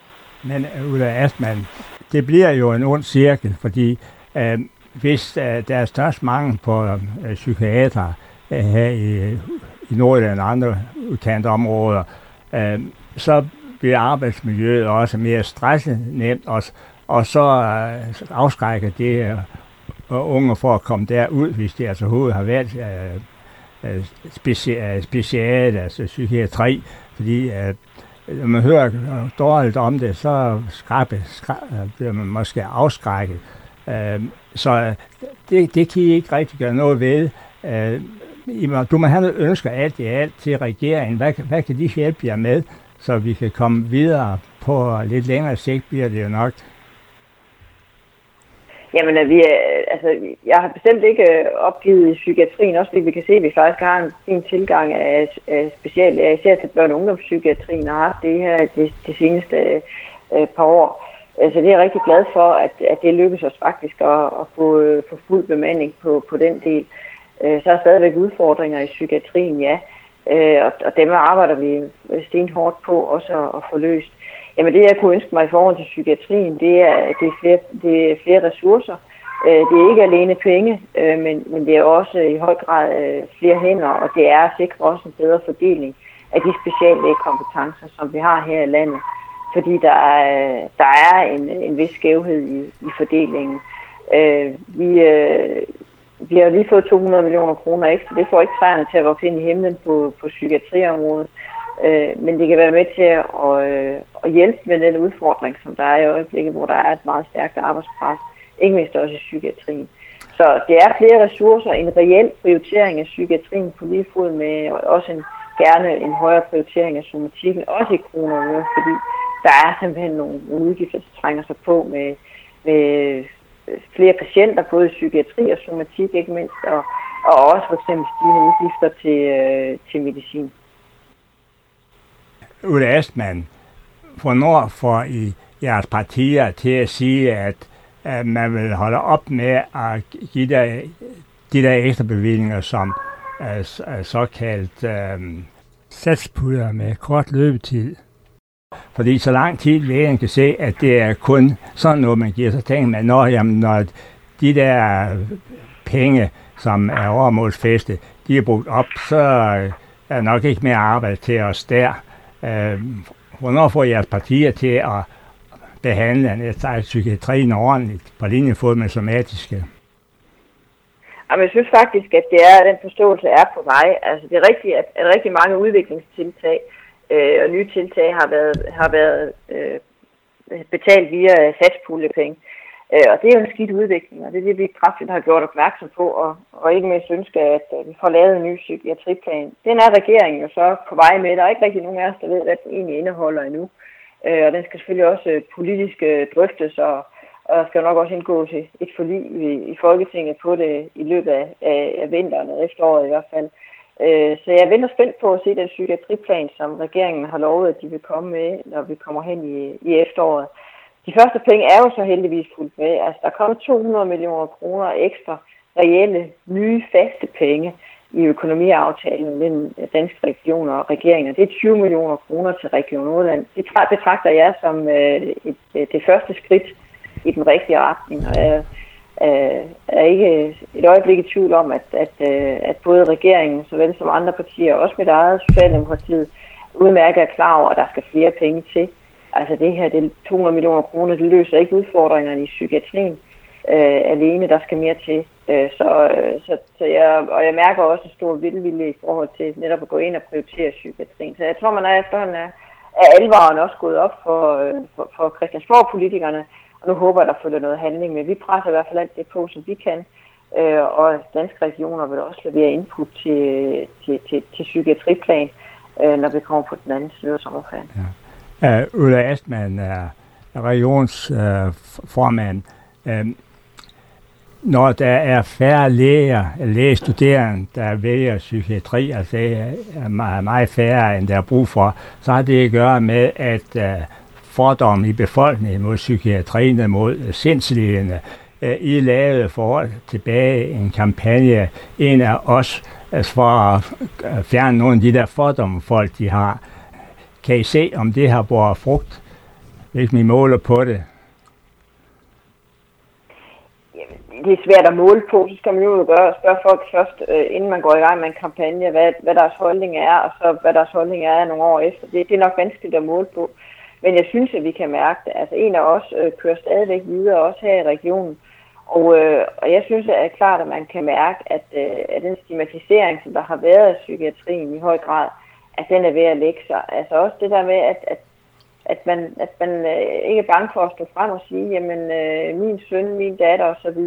Men Ulla Astman, det bliver jo en ond cirkel, fordi øh, hvis øh, der er størst mangel på øh, psykiater øh, her i, i Nordjylland og andre udkantområder, øh, så bliver arbejdsmiljøet også mere stresset nemt, og, og så øh, afskrækker det øh, unge for at komme derud, hvis de altså hovedet har været øh, Speci- special, altså psykiatri, fordi at, når man hører dårligt om det, så skrabe, skrabe, bliver man måske afskrækket. Uh, så det, det kan I ikke rigtig gøre noget ved. Uh, du må have noget ønsker alt i alt til regeringen. Hvad, hvad kan de hjælpe jer med, så vi kan komme videre på lidt længere sigt, bliver det jo nok? Jamen, vi, altså, jeg har bestemt ikke opgivet i psykiatrien, også fordi vi kan se, at vi faktisk har en fin tilgang af, af speciallæger, især til børne- og ungdomspsykiatrien, og har haft det her de, de seneste øh, par år. Så det er jeg rigtig glad for, at, at det lykkes os faktisk at, at få, få fuld bemanding på, på den del. Så er der stadigvæk udfordringer i psykiatrien, ja, og, og dem arbejder vi stenhårdt på også at, at få løst. Jamen det, jeg kunne ønske mig i forhold til psykiatrien, det er, det er, flere, det er flere ressourcer. Det er ikke alene penge, men, men det er også i høj grad flere hænder, og det er at sikre også en bedre fordeling af de speciallægekompetencer, som vi har her i landet. Fordi der er, der er en, en vis skævhed i, i fordelingen. Vi, vi har lige fået to hundrede millioner kroner ekstra. Det får ikke træerne til at vokse ind i himlen på, på psykiatriområdet. Men det kan være med til at, at, at hjælpe med den udfordring, som der er i øjeblikket, hvor der er et meget stærkt arbejdspres, ikke mindst også i psykiatrien. Så det er flere ressourcer, en reel prioritering af psykiatrien på lige fod med, og også en, gerne en højere prioritering af somatikken, også i kroner og øre, fordi der er simpelthen nogle udgifter, der trænger sig på med, med flere patienter, både i psykiatri og somatik ikke mindst, og, og også for eksempel stigende udgifter til, til medicin. Ulla Astman, hvornår får I jeres partier til at sige, at, at man vil holde op med at give der, de der ekstra bevillinger, som er, er såkaldt øh, satspuljer med kort løbetid? Fordi så lang tid lægen kan se, at det er kun sådan noget, man giver, så tænker man, når, jamen, når de der penge, som er overmålsfæstet, de er brugt op, så er der nok ikke mere arbejde til os der. Øh, hvornår får jeres partier til at behandle psykiatrien ordentligt på linjefod med somatiske? Jamen, jeg synes faktisk, at det er, den forståelse er på vej. Altså, det er rigtigt, at, at rigtig mange udviklingstiltag øh, og nye tiltag har været, har været øh, betalt via satspuljepenge. Øh, og det er jo en skidt udvikling, og det er det, vi kraftigt har gjort opmærksom på, og, og ikke mindst ønsker, at vi får lavet en ny psykiatriplan. Den er regeringen jo så på vej med. Der er ikke rigtig nogen af os, der ved, hvad den egentlig indeholder endnu. Øh, og den skal selvfølgelig også politisk drøftes, og, og der skal nok også indgå til et forlig i, i Folketinget på det i løbet af, af, af vinteren og efteråret i hvert fald. Øh, så jeg venter spændt på at se den psykiatriplan, som regeringen har lovet, at de vil komme med, når vi kommer hen i, i efteråret. De første penge er jo så heldigvis fuldt med. Altså, der er kommet to hundrede millioner kroner ekstra reelle, nye, faste penge i økonomiaftalen mellem danske regioner og regeringer. Det er tyve millioner kroner til Region Nordjylland. Det betragter jeg som øh, et, det første skridt i den rigtige retning. Og jeg øh, er ikke et øjeblik i tvivl om, at, at, at både regeringen, såvel som andre partier, også mit eget Socialdemokratiet, udmærket er klar over, at der skal flere penge til. Altså det her, det to hundrede millioner kroner, det løser ikke udfordringerne i psykiatrien øh, alene, der skal mere til. Øh, så, så, så jeg, og jeg mærker også en stor velvilje i forhold til netop at gå ind og prioritere psykiatrien. Så jeg tror, man er efterhånden er, er alvoren også gået op for, for, for Christiansborg-politikerne, og nu håber jeg, der følger noget handling med. Vi presser i hvert fald alt det på, som vi kan, øh, og danske regioner vil også levere input til, til, til, til psykiatriplan, øh, når vi kommer på den anden side af sommerferien. Ja. Uh, Ulla Astman er regionsformand. Uh, uh, når der er færre læger, lægestuderende, der vælger psykiatri, altså det er meget, meget færre, end der er brug for, så har det at gøre med, at uh, fordomme i befolkningen mod psykiatrien, mod sindsligende, uh, I lavede for år tilbage en kampagne, en af os, altså for at fjerne nogle af de der fordomme, folk de har. Kan I se, om det har båret frugt, hvis vi måler på det? Jamen, det er svært at måle på. Så skal man jo gøre, spørge folk først, øh, inden man går i gang med en kampagne, hvad, hvad deres holdning er, og så hvad deres holdning er nogle år efter. Det, det er nok vanskeligt at måle på. Men jeg synes, at vi kan mærke det. Altså, en af os øh, kører stadigvæk videre, også her i regionen. Og, øh, og jeg synes, at det er klart, at man kan mærke, at, øh, at den stigmatisering, som der har været af psykiatrien i høj grad, at den er ved at lægge sig. Altså også det der med, at, at, at man, at man øh, ikke er bange for at stå frem og sige, jamen øh, min søn, min datter osv.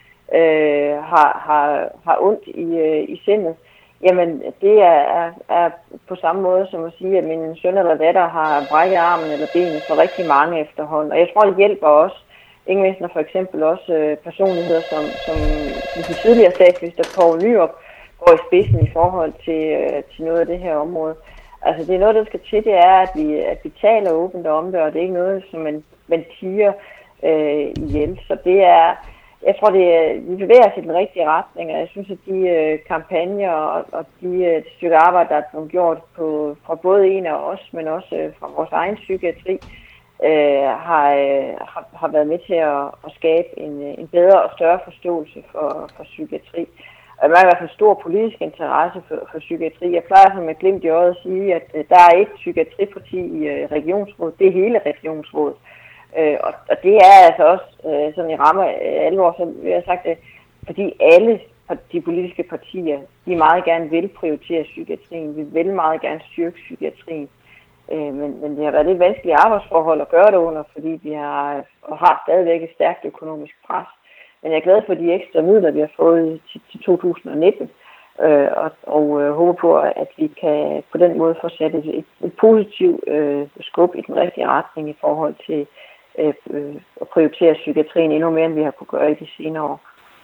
Øh, har, har, har ondt i, øh, i sindet. Jamen det er, er, er på samme måde som at sige, at min søn eller datter har brækket armen eller benet for rigtig mange efterhånden. Og jeg tror, det hjælper også, ikke mindst når for eksempel også øh, personligheder som, som, som den tidligere statsminister Poul Nyrup går i spidsen i forhold til, øh, til noget af det her område. Altså det er noget, der skal til, det er, at vi, at vi taler åbent om det, og det er ikke noget, som man, man tiger øh, ihjel. Så det er, jeg tror, det er, vi bevæger os i den rigtige retning, og jeg synes, at de øh, kampagner og, og de, øh, de stykke arbejde, der er blevet gjort på, fra både en af os, men også øh, fra vores egen psykiatri, øh, har, øh, har, har været med til at, at skabe en, en bedre og større forståelse for, for psykiatri. Og jeg har i hvert fald stor politisk interesse for, for psykiatri. Jeg plejer som med glimt i øjet at sige, at uh, der er et psykiatriparti i uh, regionsrådet. Det er hele regionsrådet. Uh, og, og det er altså også uh, sådan i rammer uh, alvor, så vil jeg sagt, uh, fordi alle de politiske partier, de meget gerne vil prioritere psykiatrien. Vi vil meget gerne styrke psykiatrien. Uh, men, men det har været lidt vanskelige arbejdsforhold at gøre det under, fordi vi har, og har stadigvæk et stærkt økonomisk pres. Men jeg er glad for de ekstra midler, vi har fået til, til to tusind nitten, øh, og, og øh, håber på, at vi kan på den måde få sat et, et, et positivt øh, skub i den rigtige retning i forhold til øh, øh, at prioritere psykiatrien endnu mere, end vi har kunne gøre i de senere år.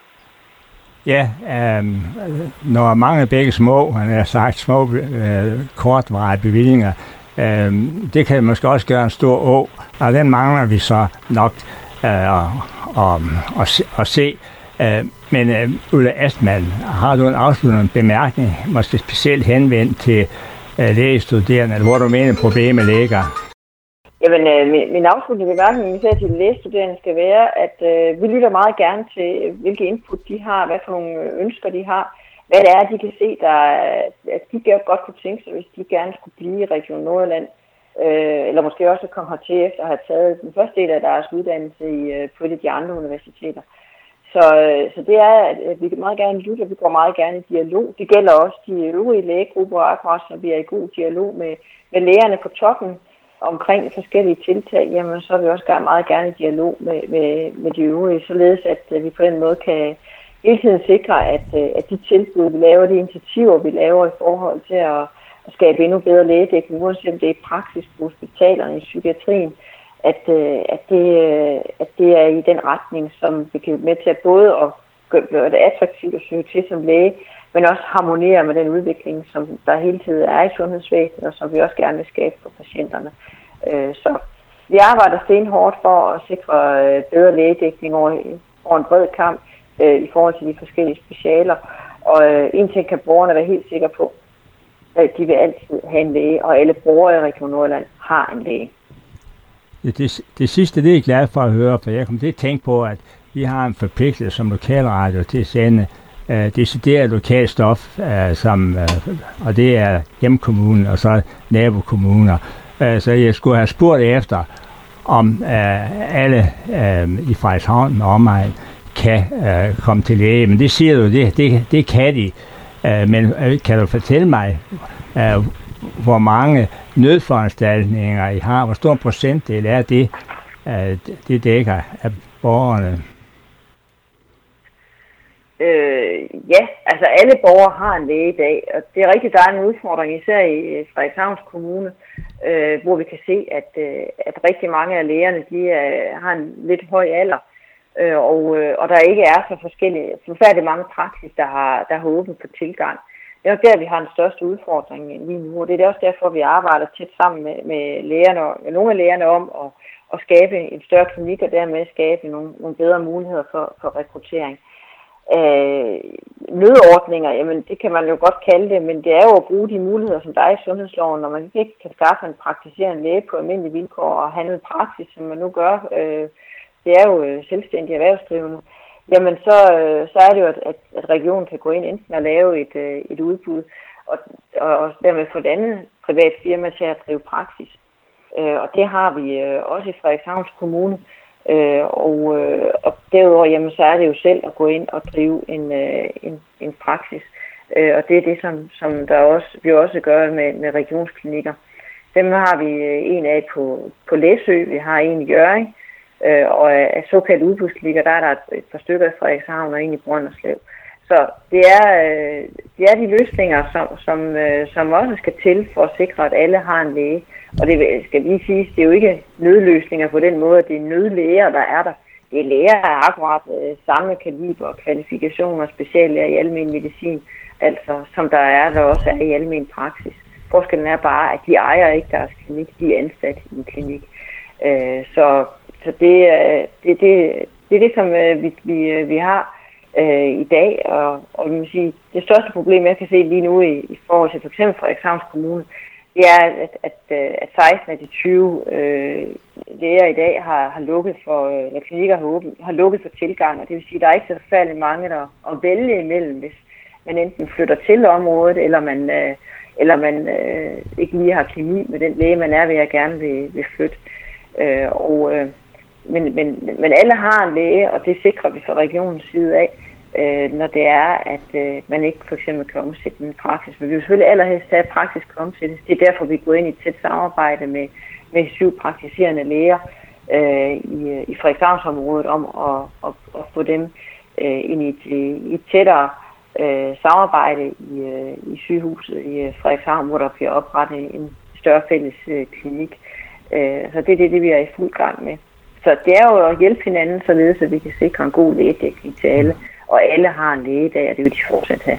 Ja, øh, når mange begge små, han har sagt små øh, kortvarige bevillinger, øh, det kan måske også gøre en stor å, og den mangler vi så nok øh, Og, og, og se. Uh, men uh, Ulla Astman, har du en afsluttende bemærkning, måske specielt henvendt til uh, lægestuderende, eller hvor du mener problemet ligger? Jamen, øh, min, min afsluttende bemærkning især til lægestuderende skal være, at øh, vi lytter meget gerne til, hvilke input de har, hvad for nogle ønsker de har, hvad det er, de kan se, der, at de godt kunne tænke sig, hvis de gerne skulle blive i Region Nordjylland. Øh, eller måske også komme hertil efter at have taget den første del af deres uddannelse i, på de andre universiteter. Så, så det er, at vi kan meget gerne lytte, og vi går meget gerne i dialog. Det gælder også de øvrige lægegrupper, akkurat så vi er i god dialog med, med lægerne på toppen omkring forskellige tiltag. Jamen, så er vi også meget gerne i dialog med, med, med de øvrige, således at vi på den måde kan hele tiden sikre, at, at de tilbud, vi laver, de initiativer, vi laver i forhold til at, at skabe endnu bedre lægedækning, uanset om det er praksis på hospitalerne i psykiatrien, at, at, det, at det er i den retning, som vi kan være med til at både at gøre det attraktivt at søge til som læge, men også harmonere med den udvikling, som der hele tiden er i sundhedsvæsenet, og som vi også gerne vil skabe for patienterne. Så vi arbejder stenhårdt for at sikre bedre lægedækning over, over en bred kamp i forhold til de forskellige specialer. Og en ting kan borgerne være helt sikre på, at de vil altid have en læge, og alle borgere i Region Nordjylland har en læge. Det, det, det sidste, det er jeg glad for at høre, for jeg kom til at tænke på, at vi har en forpligtelse som lokalradio til at sende uh, decideret lokalt stof, uh, som, uh, og det er hjemkommunen og så nabokommuner. Uh, så jeg skulle have spurgt efter, om uh, alle uh, i Frederikshavn og omegn kan uh, komme til læge. Men det siger du, det, det, det kan de. Uh, men uh, kan du fortælle mig, uh, hvor mange nødforanstaltninger I har? Hvor stor procentdel er det, uh, det dækker af borgerne? Øh, ja, altså alle borgere har en læge i dag, og det er rigtigt, der er en udfordring, især i Frederikshavns Kommune, øh, hvor vi kan se, at, øh, at rigtig mange af lægerne, de øh, har en lidt høj alder, øh, og, øh, og der ikke er så forskellige, forfærdeligt mange praksis, der har, der har åbent for tilgang. Det er jo der, vi har den største udfordring lige nu, og det er også derfor, vi arbejder tæt sammen med, med lægerne, med nogle af lægerne om at, at skabe en større klinik, og dermed skabe nogle, nogle bedre muligheder for, for rekruttering. Øh, nødordninger, jamen det kan man jo godt kalde det, men det er jo at bruge de muligheder, som der er i sundhedsloven, når man ikke kan skaffe en praktiserende læge på almindelige vilkår og handle praksis, som man nu gør. Øh, det er jo selvstændig erhvervsdrivende. Jamen så, øh, så er det jo, at, at, at regionen kan gå ind enten og lave et, øh, et udbud, og, og, og dermed få et andet privat firma til at drive praksis. Øh, og det har vi øh, også i Frederikshavns Kommune. Øh, og, øh, og derudover, jamen, så er det jo selv at gå ind og drive en, øh, en, en praksis. Øh, og det er det, som, som der også, vi også gør med, med regionsklinikker. Dem har vi en af på, på Læsø, vi har en i Hjørring, øh, og af såkaldte udbudsklinikker, der er der et, et par stykker i Frederikshavn og en i Brønderslev. Så det er, øh, det er de løsninger, som, som, øh, som også skal til for at sikre, at alle har en læge. Og det skal lige siges, det er jo ikke nødløsninger på den måde, at det er nødlæger, der er der. Det er læger af akkurat øh, samme kaliber og kvalifikationer og speciallæger i almen medicin, altså som der er, der også er i almen praksis. Forskellen er bare, at de ejer ikke deres klinik, de er ansat i en klinik. Øh, så så det, det, det, det er det, som øh, vi, vi, vi har øh, i dag. Og, og man sige, det største problem, jeg kan se lige nu i, i forhold til f.eks. Frederikshavns Kommune, det er, at, at, at seksten af de tyve øh, læger i dag har, har lukket for, eller klinikker har, åben, har lukket for tilgang, og det vil sige, at der er ikke så forfærdeligt mange, der at vælge imellem, hvis man enten flytter til området, eller man, øh, eller man øh, ikke lige har kemi med den læge, man er ved at gerne vil, vil flytte. Øh, og, øh, men, men, men alle har en læge, og det sikrer vi fra regionens side af, Øh, når det er, at øh, man ikke for eksempel kan omsætte en praksis. Men vi vil selvfølgelig allerhelst have, at praksis kan omsættes. Det er derfor, vi går ind i et tæt samarbejde med, med syv praktiserende læger øh, i, i Frederikshavnsområdet om at, at, at få dem øh, ind i et, i et tættere øh, samarbejde i, øh, i sygehuset i Frederikshavn, hvor der bliver oprettet en større fælles øh, klinik. Øh, så det er det, det, vi er i fuld gang med. Så det er jo at hjælpe hinanden, således at vi kan sikre en god lægedækning til alle. Og alle har en læge i dag, og det vil de fortsat have.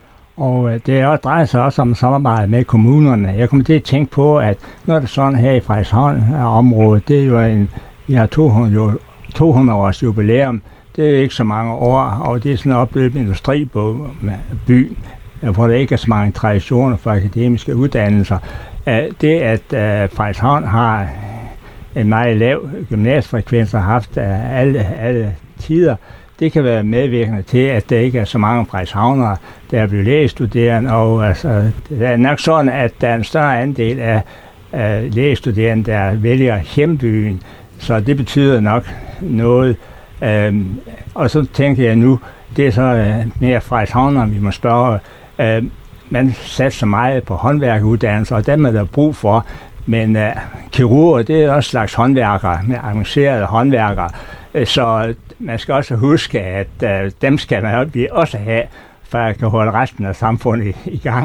Og det er, drejer sig også om samarbejde med kommunerne. Jeg kommer til at tænke på, at når det sådan her i Frederikshavn-området, det er jo en, vi har to hundrede års jubilæum. Det er jo ikke så mange år, og det er sådan en opløbet industriby, hvor der ikke er så mange traditioner for akademiske uddannelser. Det, at Frederikshavn har en meget lav gymnasiefrekvens og har haft alle, alle tider, det kan være medvirkende til, at der ikke er så mange frederikshavnere, der er blevet lægestuderende, og altså, det er nok sådan, at der er en større andel af, af lægestuderende, der vælger hjembyen, så det betyder nok noget Øh, og så tænker jeg nu, det er så øh, mere Frederikshavn, vi må spørge. Øh, man satser meget på håndværkeruddannelser, og dem er der brug for. Men øh, kirurger, det er også slags håndværkere, med avancerede håndværkere. Øh, så man skal også huske, at øh, dem skal man også have, for at kan holde resten af samfundet i, i gang.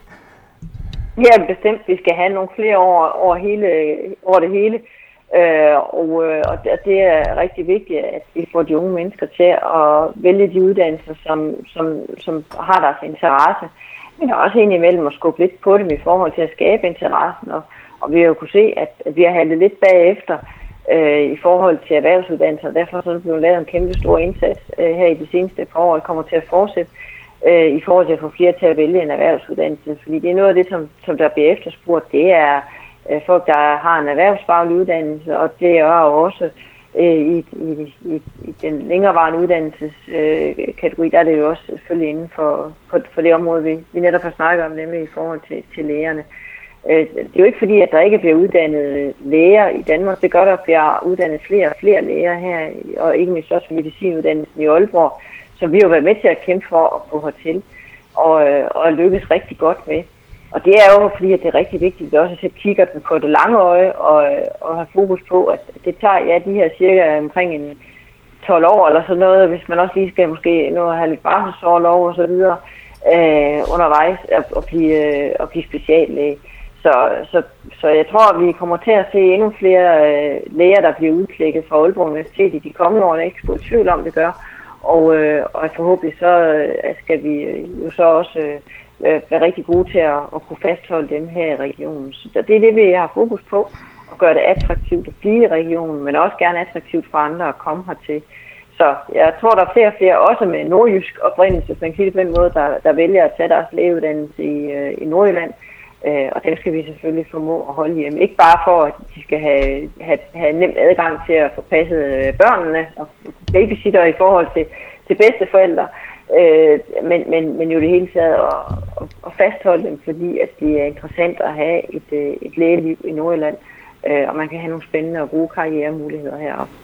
Ja, bestemt. Vi skal have nogle flere år over, hele, over det hele. Øh, og, og det er rigtig vigtigt, at vi får de unge mennesker til at vælge de uddannelser, som, som, som har deres interesse. Men også indimellem at skubbe lidt på dem i forhold til at skabe interessen. Og, og vi har jo kunne se, at, at vi har handlet lidt bagefter øh, i forhold til erhvervsuddannelser. Derfor så er det blevet lavet en kæmpe stor indsats øh, her i de seneste par år, og kommer til at fortsætte øh, i forhold til at få flere til at vælge en erhvervsuddannelse. Fordi det er noget af det, som, som der bliver efterspurgt. Det er øh, folk, der har en erhvervsfaglig uddannelse, og det er jo også øh, i, i, i, i den længerevarende uddannelseskategori, øh, der er det jo også selvfølgelig inden for, for, for det område, vi, vi netop har snakket om, nemlig i forhold til, til lægerne. Det er jo ikke fordi, at der ikke bliver uddannet læger i Danmark. Det gør, der bliver uddannet flere og flere læger her, og ikke mindst også medicinuddannelsen i Aalborg, som vi har været med til at kæmpe for at få hertil, og, og lykkes rigtig godt med. Og det er jo fordi, at det er rigtig vigtigt, at vi også kigger på det lange øje, og, og har fokus på, at det tager ja, de her cirka omkring en tolv år eller sådan noget, hvis man også lige skal måske nå at have lidt barselsorlov og så videre øh, undervejs, at, at, blive, at blive speciallæge. Så, så, så jeg tror, at vi kommer til at se endnu flere øh, læger, der bliver udklækket fra Aalborg Universitet i de kommende år. Jeg er ikke så tvivl om, det gør. Og, øh, og forhåbentlig så øh, skal vi jo så også øh, være rigtig gode til at, at kunne fastholde dem her i regionen. Så det er det, vi har fokus på, at gøre det attraktivt at blive i regionen, men også gerne attraktivt for andre at komme hertil. Så jeg tror, der er flere og flere, også med nordjysk oprindelse, hvis man kan sige det på den måde, der, der vælger at tage deres lægeuddannelse i, øh, i Nordjylland. Øh, og dem skal vi selvfølgelig formå at holde hjemme. Ikke bare for, at de skal have, have, have nemt adgang til at få passet børnene og babysitter i forhold til, til bedsteforældre, øh, men, men, men jo det hele taget at, at, at fastholde dem, fordi at det er interessant at have et, et lægeliv i Nordjylland, øh, og man kan have nogle spændende og gode karrieremuligheder heroppe.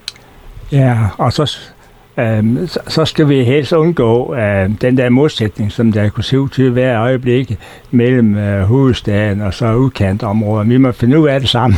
Ja, og så... Um, så, så skal vi helst undgå uh, den der modsætning, som der kunne se ud til hver øjeblik mellem uh, hovedstaden og så udkantområder. Vi må finde ud af det sammen.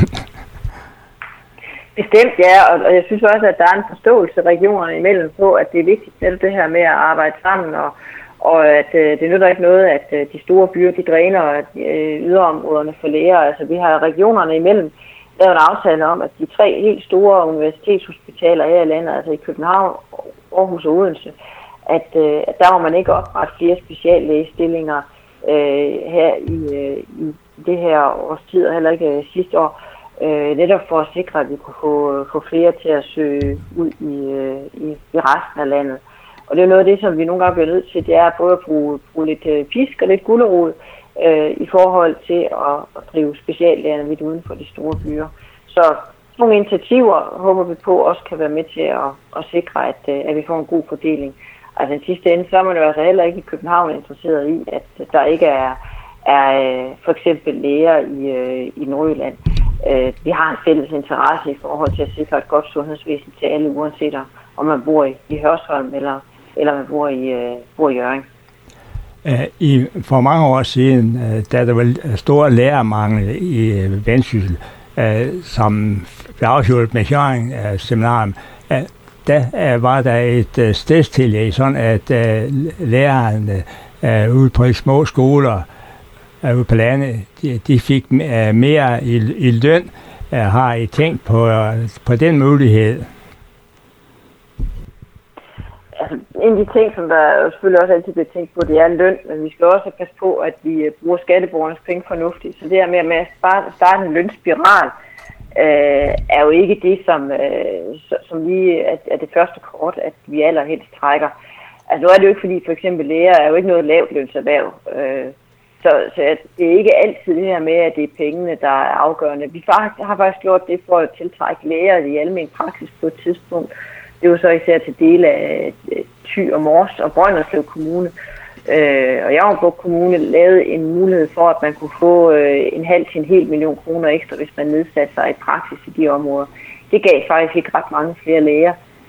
Bestemt, ja, og, og jeg synes også, at der er en forståelse regionerne imellem på, at det er vigtigt selv det her med at arbejde sammen, og, og at uh, det nytter ikke noget, at uh, de store byer, de dræner uh, yderområderne for læger. Altså vi har regionerne imellem lavet en aftale om, at de tre helt store universitetshospitaler her i landet, altså i København, Aarhus og Odense, at, øh, at der må man ikke oprette flere speciallægestillinger øh, her i, øh, i det her års tid, og heller ikke øh, sidste år, øh, netop for at sikre, at vi kunne få, få flere til at søge ud i, øh, i, i resten af landet. Og det er noget af det, som vi nogle gange bliver nødt til, det er både at bruge, bruge lidt øh, pisk og lidt gulerod, Øh, i forhold til at, at drive speciallægerne lidt uden for de store byer. Så nogle initiativer håber vi på også kan være med til at, at sikre, at, at vi får en god fordeling. Altså den sidste ende, så er man jo altså heller ikke i København interesseret i, at der ikke er, er for eksempel læger i, i Nordjylland. Vi har en fælles interesse i forhold til at sikre et godt sundhedsvæsen til alle, uanset om man bor i, i Hørsholm eller, eller man bor i, bor i Hjørring. I, for mange år siden, da der var store lærermangel i Vendsyssel, som blev afsluttet med Hjørring seminarium, der var der et stedstillæg, sådan at lærerne ude på de små skoler ude på landet, de, de fik mere i, i løn. Har I tænkt på, på den mulighed? Altså, en af de ting, som der selvfølgelig også altid bliver tænkt på, det er løn, men vi skal også passe på, at vi bruger skatteborgernes penge fornuftigt. Så det her med at starte en lønspiral, øh, er jo ikke det, som, øh, som lige er, er det første kort, at vi allerhelst trækker. Altså nu er det jo ikke, fordi for eksempel læger er jo ikke noget lavt lønserhverv. Øh, så, så det er ikke altid det her med, at det er pengene, der er afgørende. Vi har faktisk gjort det for at tiltrække læger i almen praksis på et tidspunkt. Det er jo så især til dele af Thy og Mors og Brønderslev Kommune. Øh, og Jammerbugt Kommune lavede en mulighed for, at man kunne få øh, en halv til en hel million kroner ekstra, hvis man nedsatte sig i praksis i de områder. Det gav faktisk ikke ret mange flere læger.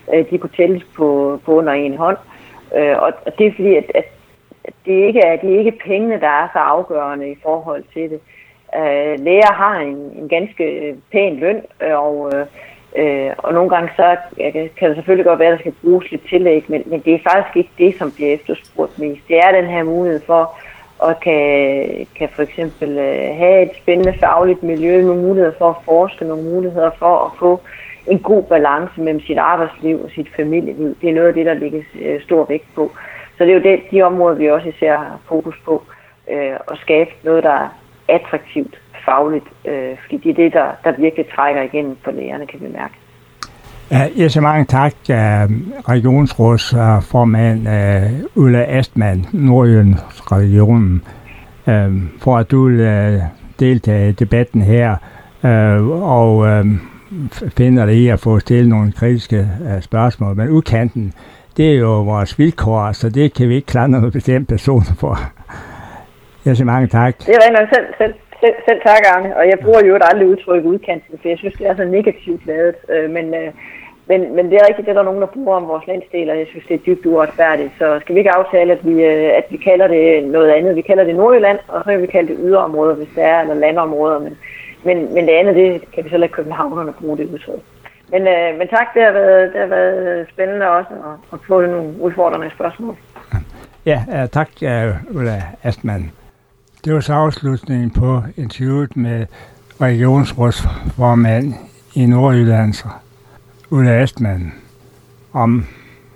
Øh, de kunne tælles på, på under en hånd. Øh, og, og det er fordi, at, at det, ikke er, det er ikke pengene, der er så afgørende i forhold til det. Øh, læger har en, en ganske pæn løn, og, øh, og nogle gange så kan det selvfølgelig godt være, at der skal bruges lidt tillæg, men, men det er faktisk ikke det, som bliver efterspurgt mest. Det er den her mulighed for at kan, kan for eksempel have et spændende fagligt miljø, nogle muligheder for at forske, nogle muligheder for at få en god balance mellem sit arbejdsliv og sit familieliv. Det er noget af det, der ligger stor vægt på. Så det er jo det, de områder, vi også især har fokus på, øh, at skabe noget, der er attraktivt fagligt, øh, fordi det er det, der, der virkelig trækker igennem for lægerne, kan vi mærke. Ja, så mange tak, uh, regionsrådsformand uh, Ulla Astman, Nordjyllands regionen, uh, for at du vil uh, deltage i debatten her, uh, og uh, finder dig i at få stillet nogle kritiske uh, spørgsmål. Men udkanten, det er jo vores vilkår, så det kan vi ikke klandre noget bestemt personer for. Ja, så mange tak. Det er rent nok selv, selv, selv, selv tak, Arne. Og jeg bruger jo aldrig udtryk udkanten, for jeg synes, det er så negativt lavet. Øh, men, øh, men, men det er rigtigt, det er der nogen, der bruger om vores landsdel, og jeg synes, det er dybt uretfærdigt. Så skal vi ikke aftale, at vi, øh, at vi kalder det noget andet? Vi kalder det Nordjylland, og så kan vi kalde det yderområder, hvis det er, eller landområder. Men, men, men det andet, det kan vi så lade københavnerne bruge det udtryk. Men, øh, men tak, det har været, det har været spændende også at, at få nogle udfordrende spørgsmål. Ja, uh, tak, uh, Ulla Astman. Det var så afslutningen på interviewet med regionsrådsformand i Nordjylland, Ulla Astman, om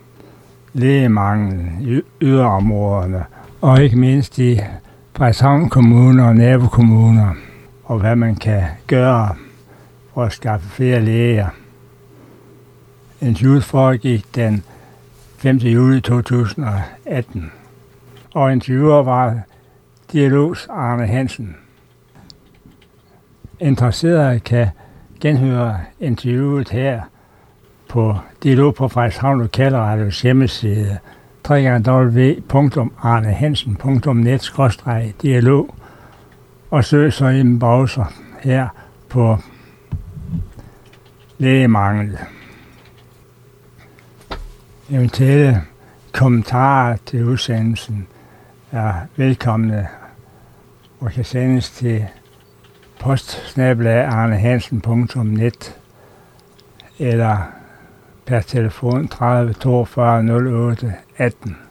lægemangel i yderområderne, og ikke mindst i Frederikshavn Kommune og nabokommuner, og hvad man kan gøre for at skaffe flere læger. Interviewet foregik den femte juli to tusind og atten, og interviewer var Dialogs Arne Hansen. Interesserede kan genhøre interviewet her på Dialog på Frederikshavn Lokalradios hjemmeside w w w punktum arnehansen punktum net skråstreg dialog, og søg så i en browser her på lægemangel. Eventuelle kommentarer til udsendelsen er velkomne og kan sendes til post snabel-a arnehansen punktum net eller per telefon tredive toogfyrre nul otte atten.